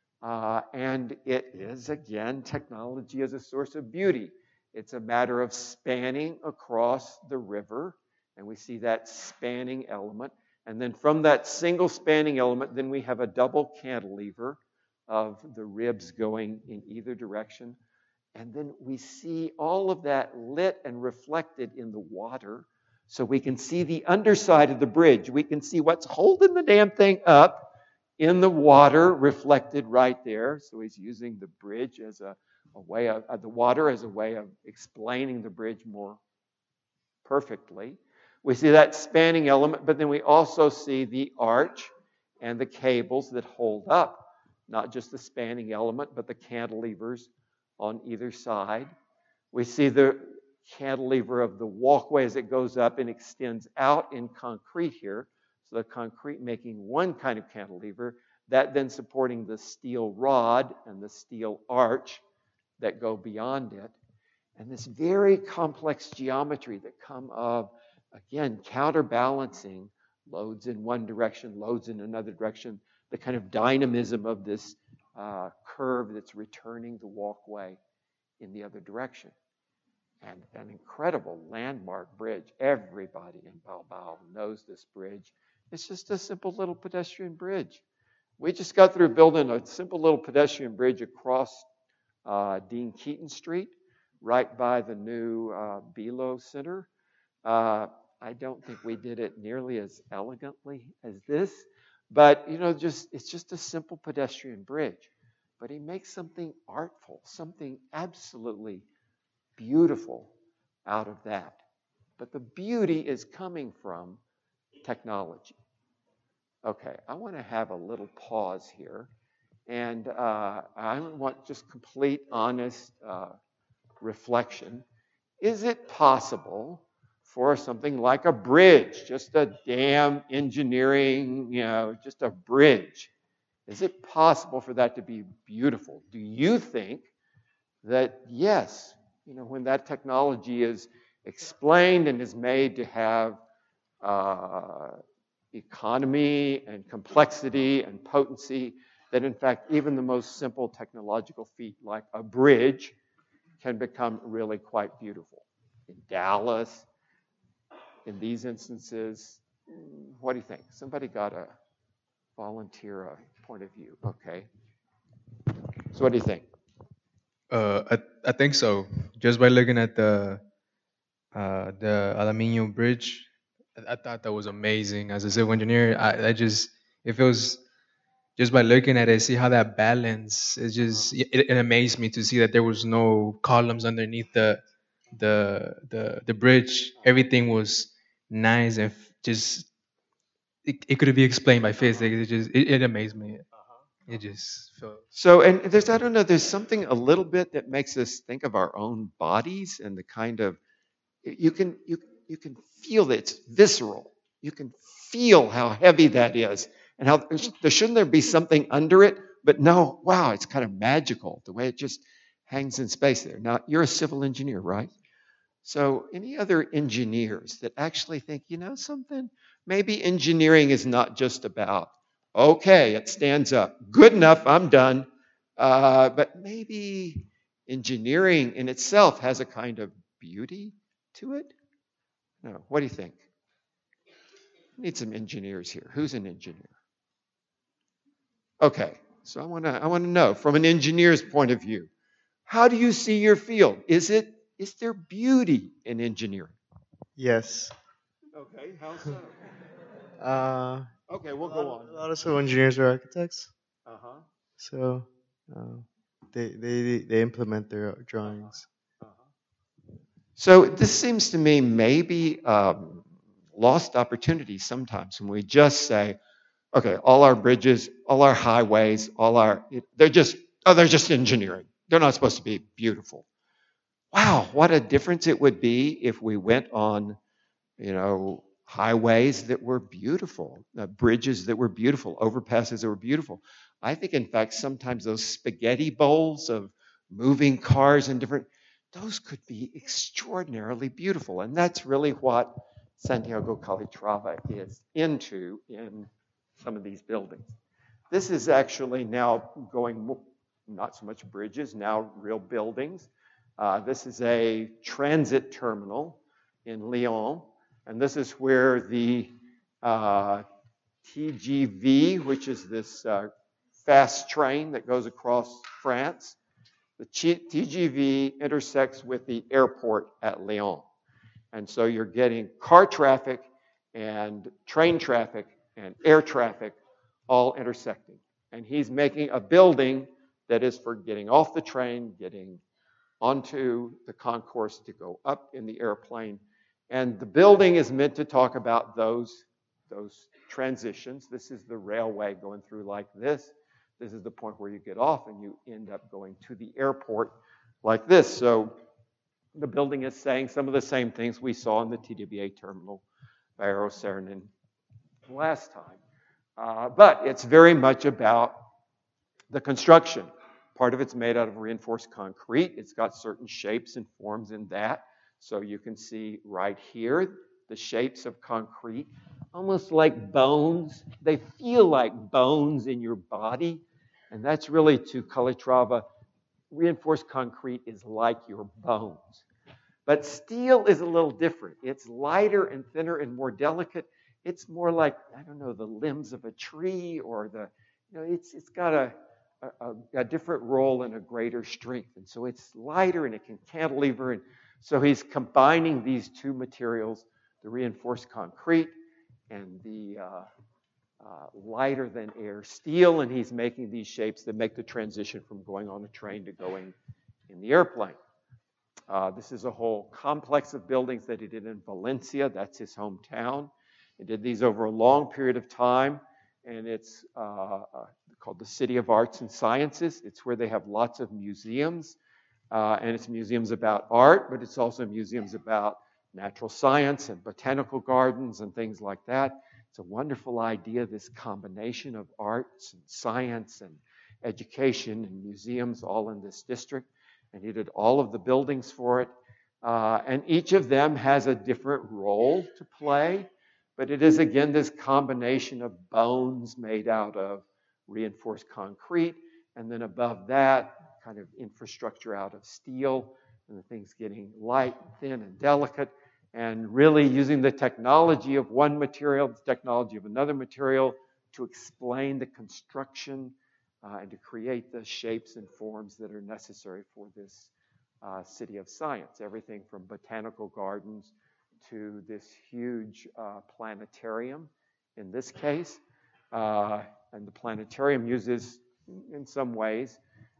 And it is, again, technology as a source of beauty. It's a matter of spanning across the river, and we see that spanning element. And then from that single spanning element, then we have a double cantilever of the ribs going in either direction. And then we see all of that lit and reflected in the water. So we can see the underside of the bridge. We can see what's holding the damn thing up in the water reflected right there. So he's using the bridge as a way of, the water as a way of explaining the bridge more perfectly. We see that spanning element, but then we also see the arch and the cables that hold up, not just the spanning element, but the cantilevers on either side. We see the cantilever of the walkway as it goes up and extends out in concrete here. So the concrete making one kind of cantilever, that then supporting the steel rod and the steel arch that go beyond it. And this very complex geometry that come of, again, counterbalancing loads in one direction, loads in another direction, the kind of dynamism of this curve that's returning the walkway in the other direction. And an incredible landmark bridge. Everybody in Bilbao knows this bridge. It's just a simple little pedestrian bridge. We just got through building a simple little pedestrian bridge across Dean Keaton Street, right by the new Belo Center. I don't think we did it nearly as elegantly as this, but it's just a simple pedestrian bridge. But he makes something artful, something absolutely beautiful out of that. But the beauty is coming from technology. Okay, I want to have a little pause here, and I want just complete, honest reflection. Is it possible for something like a bridge, just a damn engineering, just a bridge, is it possible for that to be beautiful? Do you think that, yes, when that technology is explained and is made to have economy and complexity and potency, that in fact even the most simple technological feat like a bridge can become really quite beautiful? In Dallas, in these instances, what do you think? Somebody got to volunteer a point of view. Okay. So what do you think? I think so. Just by looking at the Alamino Bridge, I thought that was amazing. As a civil engineer, it feels just by looking at it, see how that balance is just it amazed me to see that there was no columns underneath the bridge. Everything was nice and just it could be explained by physics. It amazed me. It just felt so. And there's something a little bit that makes us think of our own bodies and the kind of you can feel that it's visceral. You can feel how heavy that is, and how shouldn't there be something under it? But no, wow, it's kind of magical the way it just hangs in space there. Now you're a civil engineer, right? So any other engineers that actually think, something? Maybe engineering is not just about, okay, it stands up. Good enough, I'm done. But maybe engineering in itself has a kind of beauty to it? No, what do you think? We need some engineers here. Who's an engineer? Okay, so I want to know from an engineer's point of view, how do you see your field? Is there beauty in engineering? Yes. Okay, how so? Okay, we'll go on. A lot of civil engineers are architects, Uh-huh. so they implement their drawings. So this seems to me maybe lost opportunity sometimes when we just say, okay, all our bridges, all our highways, they're just engineering. They're not supposed to be beautiful. Wow, what a difference it would be if we went on, highways that were beautiful, bridges that were beautiful, overpasses that were beautiful. I think, in fact, sometimes those spaghetti bowls of moving cars and different, those could be extraordinarily beautiful. And that's really what Santiago Calatrava is into in some of these buildings. This is actually now going, not so much bridges, now real buildings. This is a transit terminal in Lyon, and this is where the TGV, which is this fast train that goes across France, the TGV intersects with the airport at Lyon. And so you're getting car traffic and train traffic and air traffic all intersecting. And he's making a building that is for getting off the train, getting onto the concourse to go up in the airplane. And the building is meant to talk about those transitions. This is the railway going through like this. This is the point where you get off and you end up going to the airport like this. So the building is saying some of the same things we saw in the TWA terminal by Aerocernin last time. But it's very much about the construction. Part of it's made out of reinforced concrete. It's got certain shapes and forms in that. So you can see right here the shapes of concrete, almost like bones. They feel like bones in your body. And that's really, to Calatrava, reinforced concrete is like your bones. But steel is a little different. It's lighter and thinner and more delicate. It's more like, I don't know, the limbs of a tree, or it's got a different role and a greater strength. And so it's lighter and it can cantilever. And so he's combining these two materials, the reinforced concrete and the lighter than air steel, and he's making these shapes that make the transition from going on a train to going in the airplane. This is a whole complex of buildings that he did in Valencia. That's his hometown. He did these over a long period of time, and it's called the City of Arts and Sciences. It's where they have lots of museums, and it's museums about art, but it's also museums about natural science and botanical gardens and things like that. It's a wonderful idea, this combination of arts and science and education and museums all in this district. And he did all of the buildings for it. And each of them has a different role to play. But it is, again, this combination of bones made out of reinforced concrete. And then above that, kind of infrastructure out of steel. And the thing's getting light, thin, and delicate. And really using the technology of one material, the technology of another material, to explain the construction and to create the shapes and forms that are necessary for this city of science. Everything from botanical gardens to this huge planetarium in this case. And the planetarium uses, in some ways,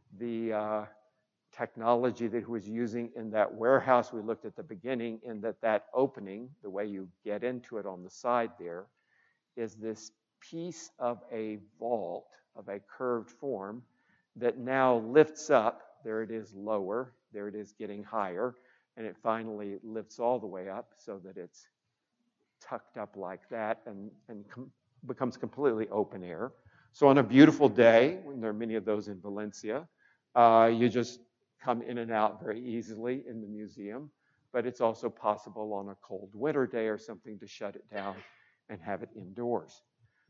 the technology that he was using in that warehouse we looked at the beginning, in that opening, the way you get into it on the side there, is this piece of a vault of a curved form that now lifts up. There it is lower, there it is getting higher, and it finally lifts all the way up so that it's tucked up like that and becomes completely open air. So on a beautiful day, when there are many of those in Valencia, you just come in and out very easily in the museum, but it's also possible on a cold winter day or something to shut it down and have it indoors.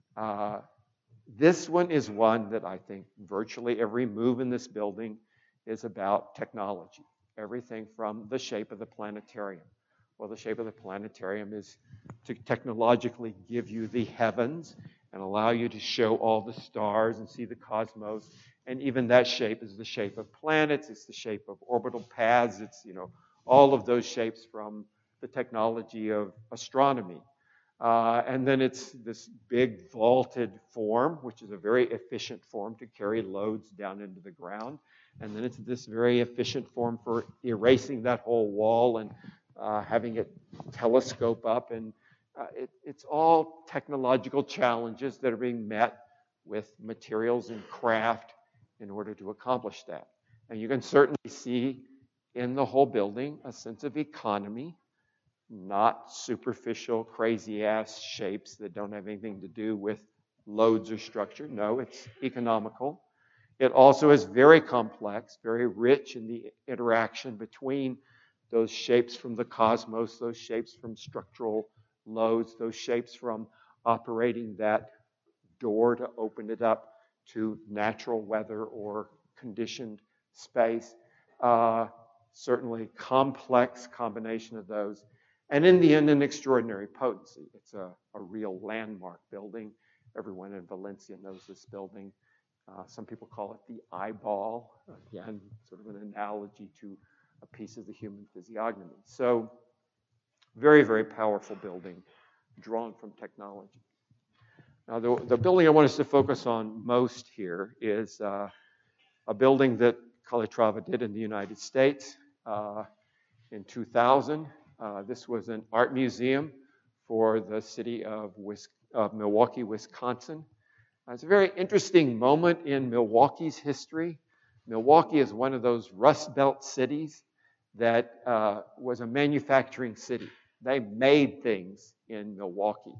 This one is one that I think virtually every move in this building is about technology. Everything from the shape of the planetarium. Well, the shape of the planetarium is to technologically give you the heavens and allow you to show all the stars and see the cosmos. And even that shape is the shape of planets. It's the shape of orbital paths. It's, all of those shapes from the technology of astronomy. And then it's this big vaulted form, which is a very efficient form to carry loads down into the ground. And then it's this very efficient form for erasing that whole wall and having it telescope up. And it's all technological challenges that are being met with materials and craft in order to accomplish that. And you can certainly see in the whole building a sense of economy, not superficial, crazy-ass shapes that don't have anything to do with loads or structure. No, it's economical. It also is very complex, very rich in the interaction between those shapes from the cosmos, those shapes from structural loads, those shapes from operating that door to open it up to natural weather or conditioned space. Certainly complex combination of those. And in the end, an extraordinary potency. It's a real landmark building. Everyone in Valencia knows this building. Some people call it the eyeball. Again, sort of an analogy to a piece of the human physiognomy. So, very, very powerful building drawn from technology. Now, the building I want us to focus on most here is a building that Calatrava did in the United States in 2000. This was an art museum for the city of Milwaukee, Wisconsin. It's a very interesting moment in Milwaukee's history. Milwaukee is one of those Rust Belt cities that was a manufacturing city. They made things in Milwaukee.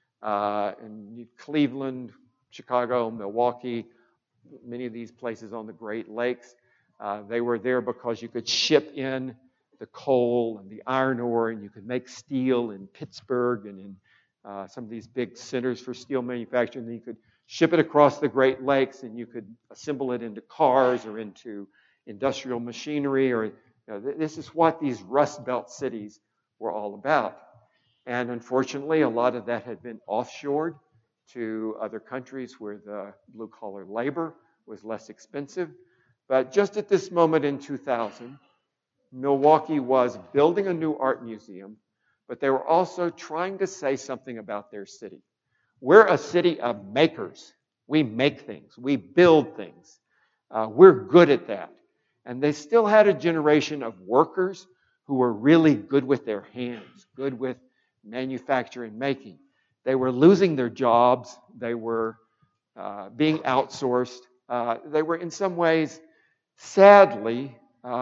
In Cleveland, Chicago, Milwaukee, many of these places on the Great Lakes, they were there because you could ship in the coal and the iron ore, and you could make steel in Pittsburgh and in some of these big centers for steel manufacturing. And you could ship it across the Great Lakes, and you could assemble it into cars or into industrial machinery. Or this is what these Rust Belt cities were all about. And unfortunately, a lot of that had been offshored to other countries where the blue-collar labor was less expensive. But just at this moment in 2000, Milwaukee was building a new art museum, but they were also trying to say something about their city. We're a city of makers. We make things. We build things. We're good at that. And they still had a generation of workers who were really good with their hands, good with manufacturing, making. They were losing their jobs. They were being outsourced. They were in some ways, sadly,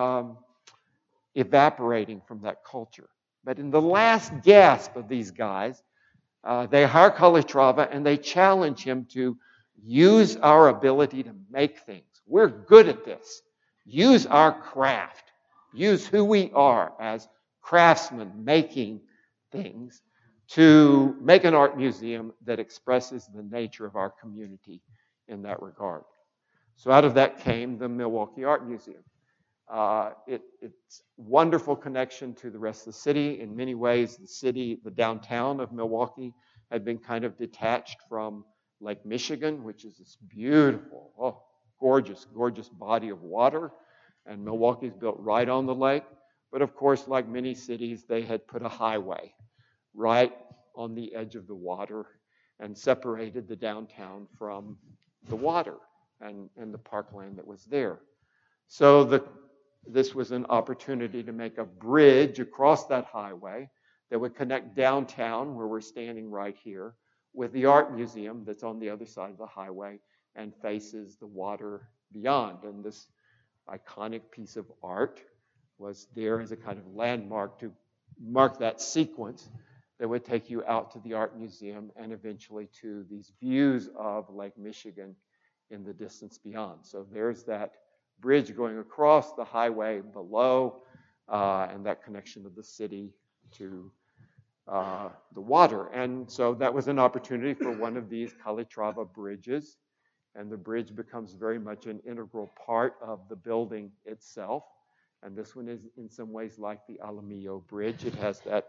evaporating from that culture. But in the last gasp of these guys, they hire Calatrava and they challenge him to use our ability to make things. We're good at this. Use our craft. Use who we are as craftsmen making things to make an art museum that expresses the nature of our community in that regard. So out of that came the Milwaukee Art Museum. It's wonderful connection to the rest of the city. In many ways, the downtown of Milwaukee had been kind of detached from Lake Michigan, which is this beautiful, gorgeous, gorgeous body of water. And Milwaukee's built right on the lake. But of course, like many cities, they had put a highway right on the edge of the water and separated the downtown from the water and the parkland that was there. So this was an opportunity to make a bridge across that highway that would connect downtown, where we're standing right here, with the art museum that's on the other side of the highway and faces the water beyond. And this iconic piece of art was there as a kind of landmark to mark that sequence that would take you out to the art museum and eventually to these views of Lake Michigan in the distance beyond. So there's that bridge going across the highway below and that connection of the city to the water. And so that was an opportunity for one of these Calatrava bridges. And the bridge becomes very much an integral part of the building itself. And this one is in some ways like the Alamillo Bridge. It has that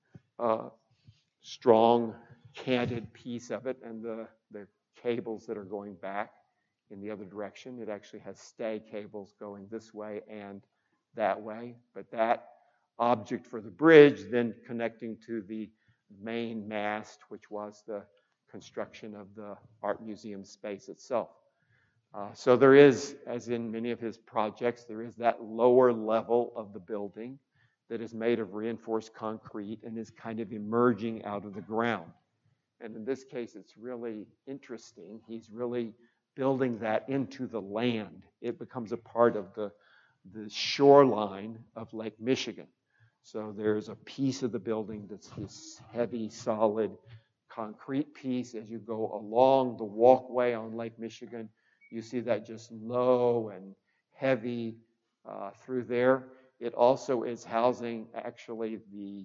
strong canted piece of it and the cables that are going back in the other direction. It actually has stay cables going this way and that way. But that object for the bridge then connecting to the main mast, which was the construction of the art museum space itself. So there is, as in many of his projects, there is that lower level of the building that is made of reinforced concrete and is kind of emerging out of the ground. And in this case, it's really interesting. He's really building that into the land. It becomes a part of the shoreline of Lake Michigan. So there's a piece of the building that's this heavy, solid concrete piece. As you go along the walkway on Lake Michigan, You see that just low and heavy through there. It also is housing actually the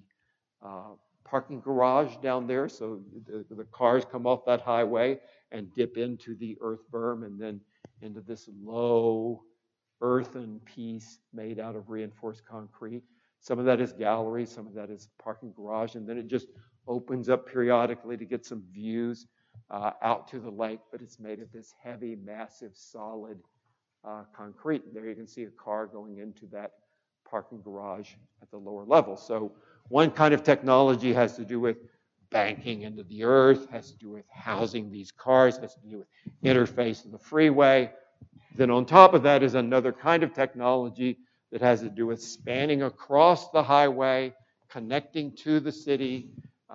parking garage down there. So the cars come off that highway and dip into the earth berm and then into this low earthen piece made out of reinforced concrete. Some of that is gallery, some of that is parking garage, and then it just opens up periodically to get some views out to the lake, but it's made of this heavy, massive, solid concrete. There you can see a car going into that parking garage at the lower level. So one kind of technology has to do with banking into the earth, has to do with housing these cars, has to do with interface to the freeway. Then on top of that is another kind of technology that has to do with spanning across the highway, connecting to the city,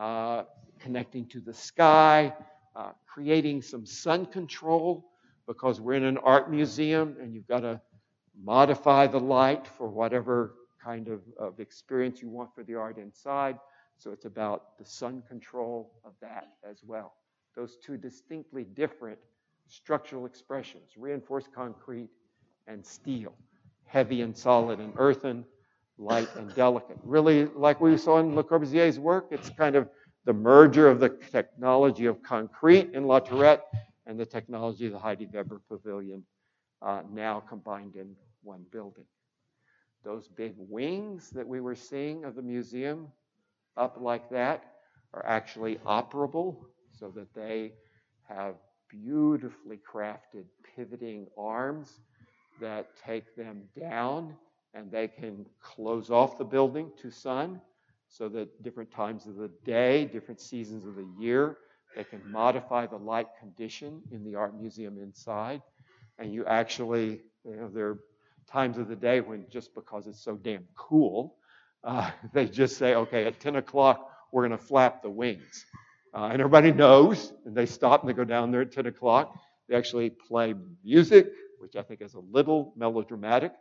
connecting to the sky, creating some sun control, because we're in an art museum and you've got to modify the light for whatever kind of experience you want for the art inside. So it's about the sun control of that as well. Those two distinctly different structural expressions, reinforced concrete and steel, heavy and solid and earthen, light and delicate. Really, like we saw in Le Corbusier's work, it's kind of the merger of the technology of concrete in La Tourette and the technology of the Heidi Weber Pavilion now combined in one building. Those big wings that we were seeing of the museum up like that are actually operable so that they have beautifully crafted pivoting arms that take them down, and they can close off the building to sun so that different times of the day, different seasons of the year, they can modify the light condition in the art museum inside. And you actually, there are times of the day when, just because it's so damn cool, they just say, okay, at 10 o'clock, we're going to flap the wings. And everybody knows, and they stop and they go down there at 10 o'clock. They actually play music, which I think is a little melodramatic,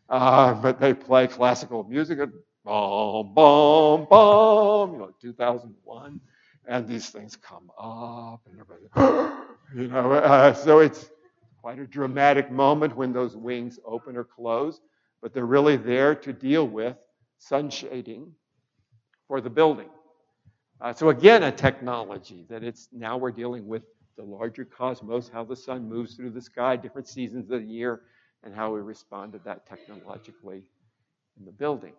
but they play classical music, boom, boom, boom, 2001, and these things come up, and everybody, so it's quite a dramatic moment when those wings open or close, but they're really there to deal with sun shading for the building. So again, a technology that it's now we're dealing with the larger cosmos, how the sun moves through the sky, different seasons of the year, and how we respond to that technologically in the building.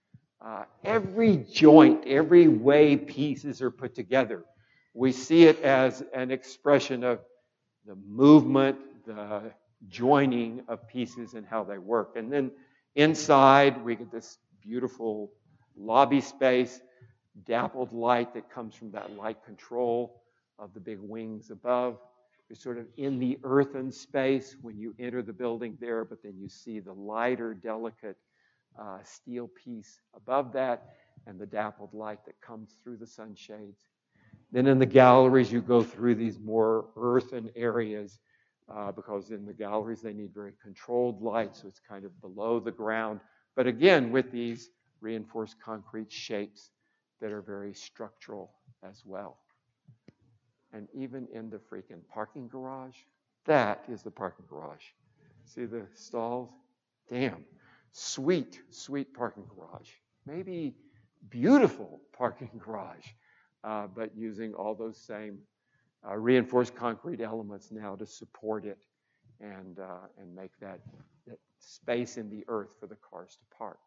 Every joint, every way pieces are put together, we see it as an expression of the movement, the joining of pieces and how they work. And then inside, we get this beautiful lobby space, dappled light that comes from that light control of the big wings above. You're sort of in the earthen space when you enter the building there, but then you see the lighter, delicate steel piece above that and the dappled light that comes through the sunshades. Then in the galleries, you go through these more earthen areas because in the galleries, they need very controlled light, so it's kind of below the ground. But again, with these reinforced concrete shapes that are very structural as well. And even in the freaking parking garage, that is the parking garage. See the stalls? Damn. Sweet, sweet parking garage. Maybe beautiful parking garage, but using all those same reinforced concrete elements now to support it and make that space in the earth for the cars to park.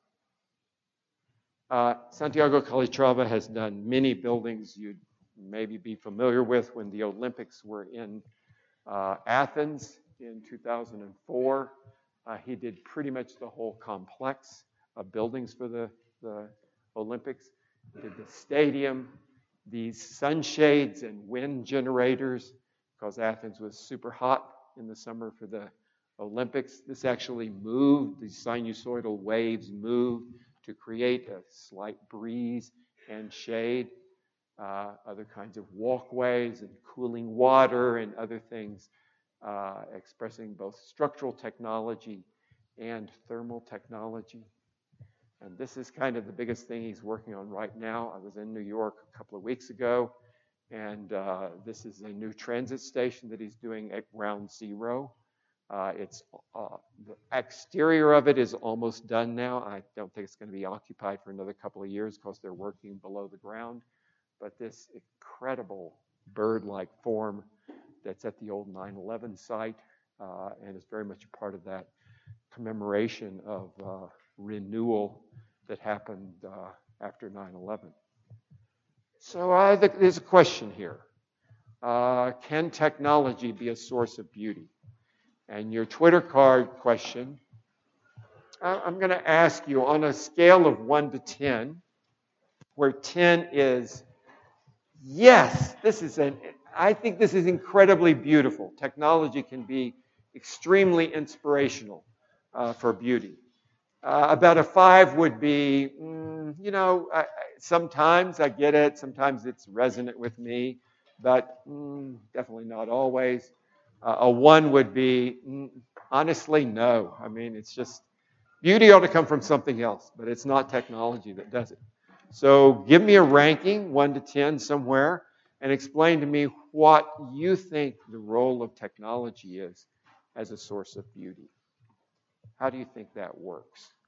Santiago Calatrava has done many buildings you'd maybe be familiar with when the Olympics were in Athens in 2004. He did pretty much the whole complex of buildings for the Olympics. He did the stadium, these sunshades and wind generators, because Athens was super hot in the summer for the Olympics. This actually moved, these sinusoidal waves moved to create a slight breeze and shade, other kinds of walkways and cooling water and other things, expressing both structural technology and thermal technology. And this is kind of the biggest thing he's working on right now. I was in New York a couple of weeks ago, And this is a new transit station that he's doing at Ground Zero. The exterior of it is almost done now. I don't think it's going to be occupied for another couple of years because they're working below the ground. But this incredible bird-like form that's at the old 9/11 site and is very much a part of that commemoration of renewal that happened after 9/11. So there's a question here. Can technology be a source of beauty? And your Twitter card question, I'm going to ask you on a scale of 1 to 10, where 10 is, yes, I think this is incredibly beautiful. Technology can be extremely inspirational for beauty. About a 5 would be, sometimes I get it, sometimes it's resonant with me, but definitely not always. A 1 would be, honestly, no. I mean, it's just, beauty ought to come from something else, but it's not technology that does it. So give me a ranking, 1 to 10 somewhere, and explain to me what you think the role of technology is as a source of beauty. How do you think that works?